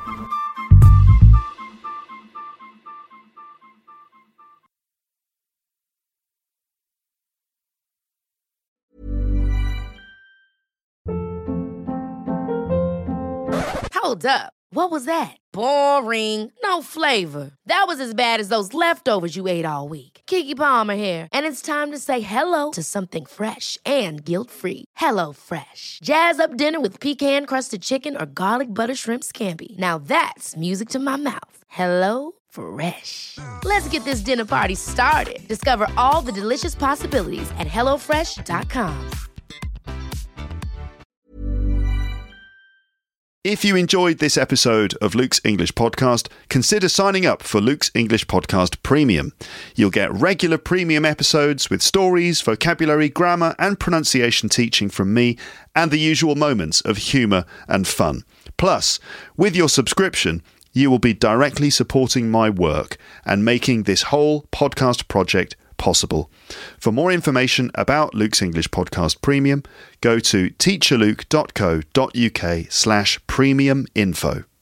Hold up. What was that? Boring. No flavor. That was as bad as those leftovers you ate all week. Keke Palmer here, and it's time to say hello to something fresh and guilt-free. Hello Fresh. Jazz up dinner with pecan-crusted chicken or garlic butter shrimp scampi. Now that's music to my mouth. Hello Fresh. Let's get this dinner party started. Discover all the delicious possibilities at HelloFresh.com. If you enjoyed this episode of Luke's English Podcast, consider signing up for Luke's English Podcast Premium. You'll get regular premium episodes with stories, vocabulary, grammar and pronunciation teaching from me, and the usual moments of humour and fun. Plus, with your subscription, you will be directly supporting my work and making this whole podcast project possible. For more information about Luke's English Podcast Premium, go to teacherluke.co.uk/premium info.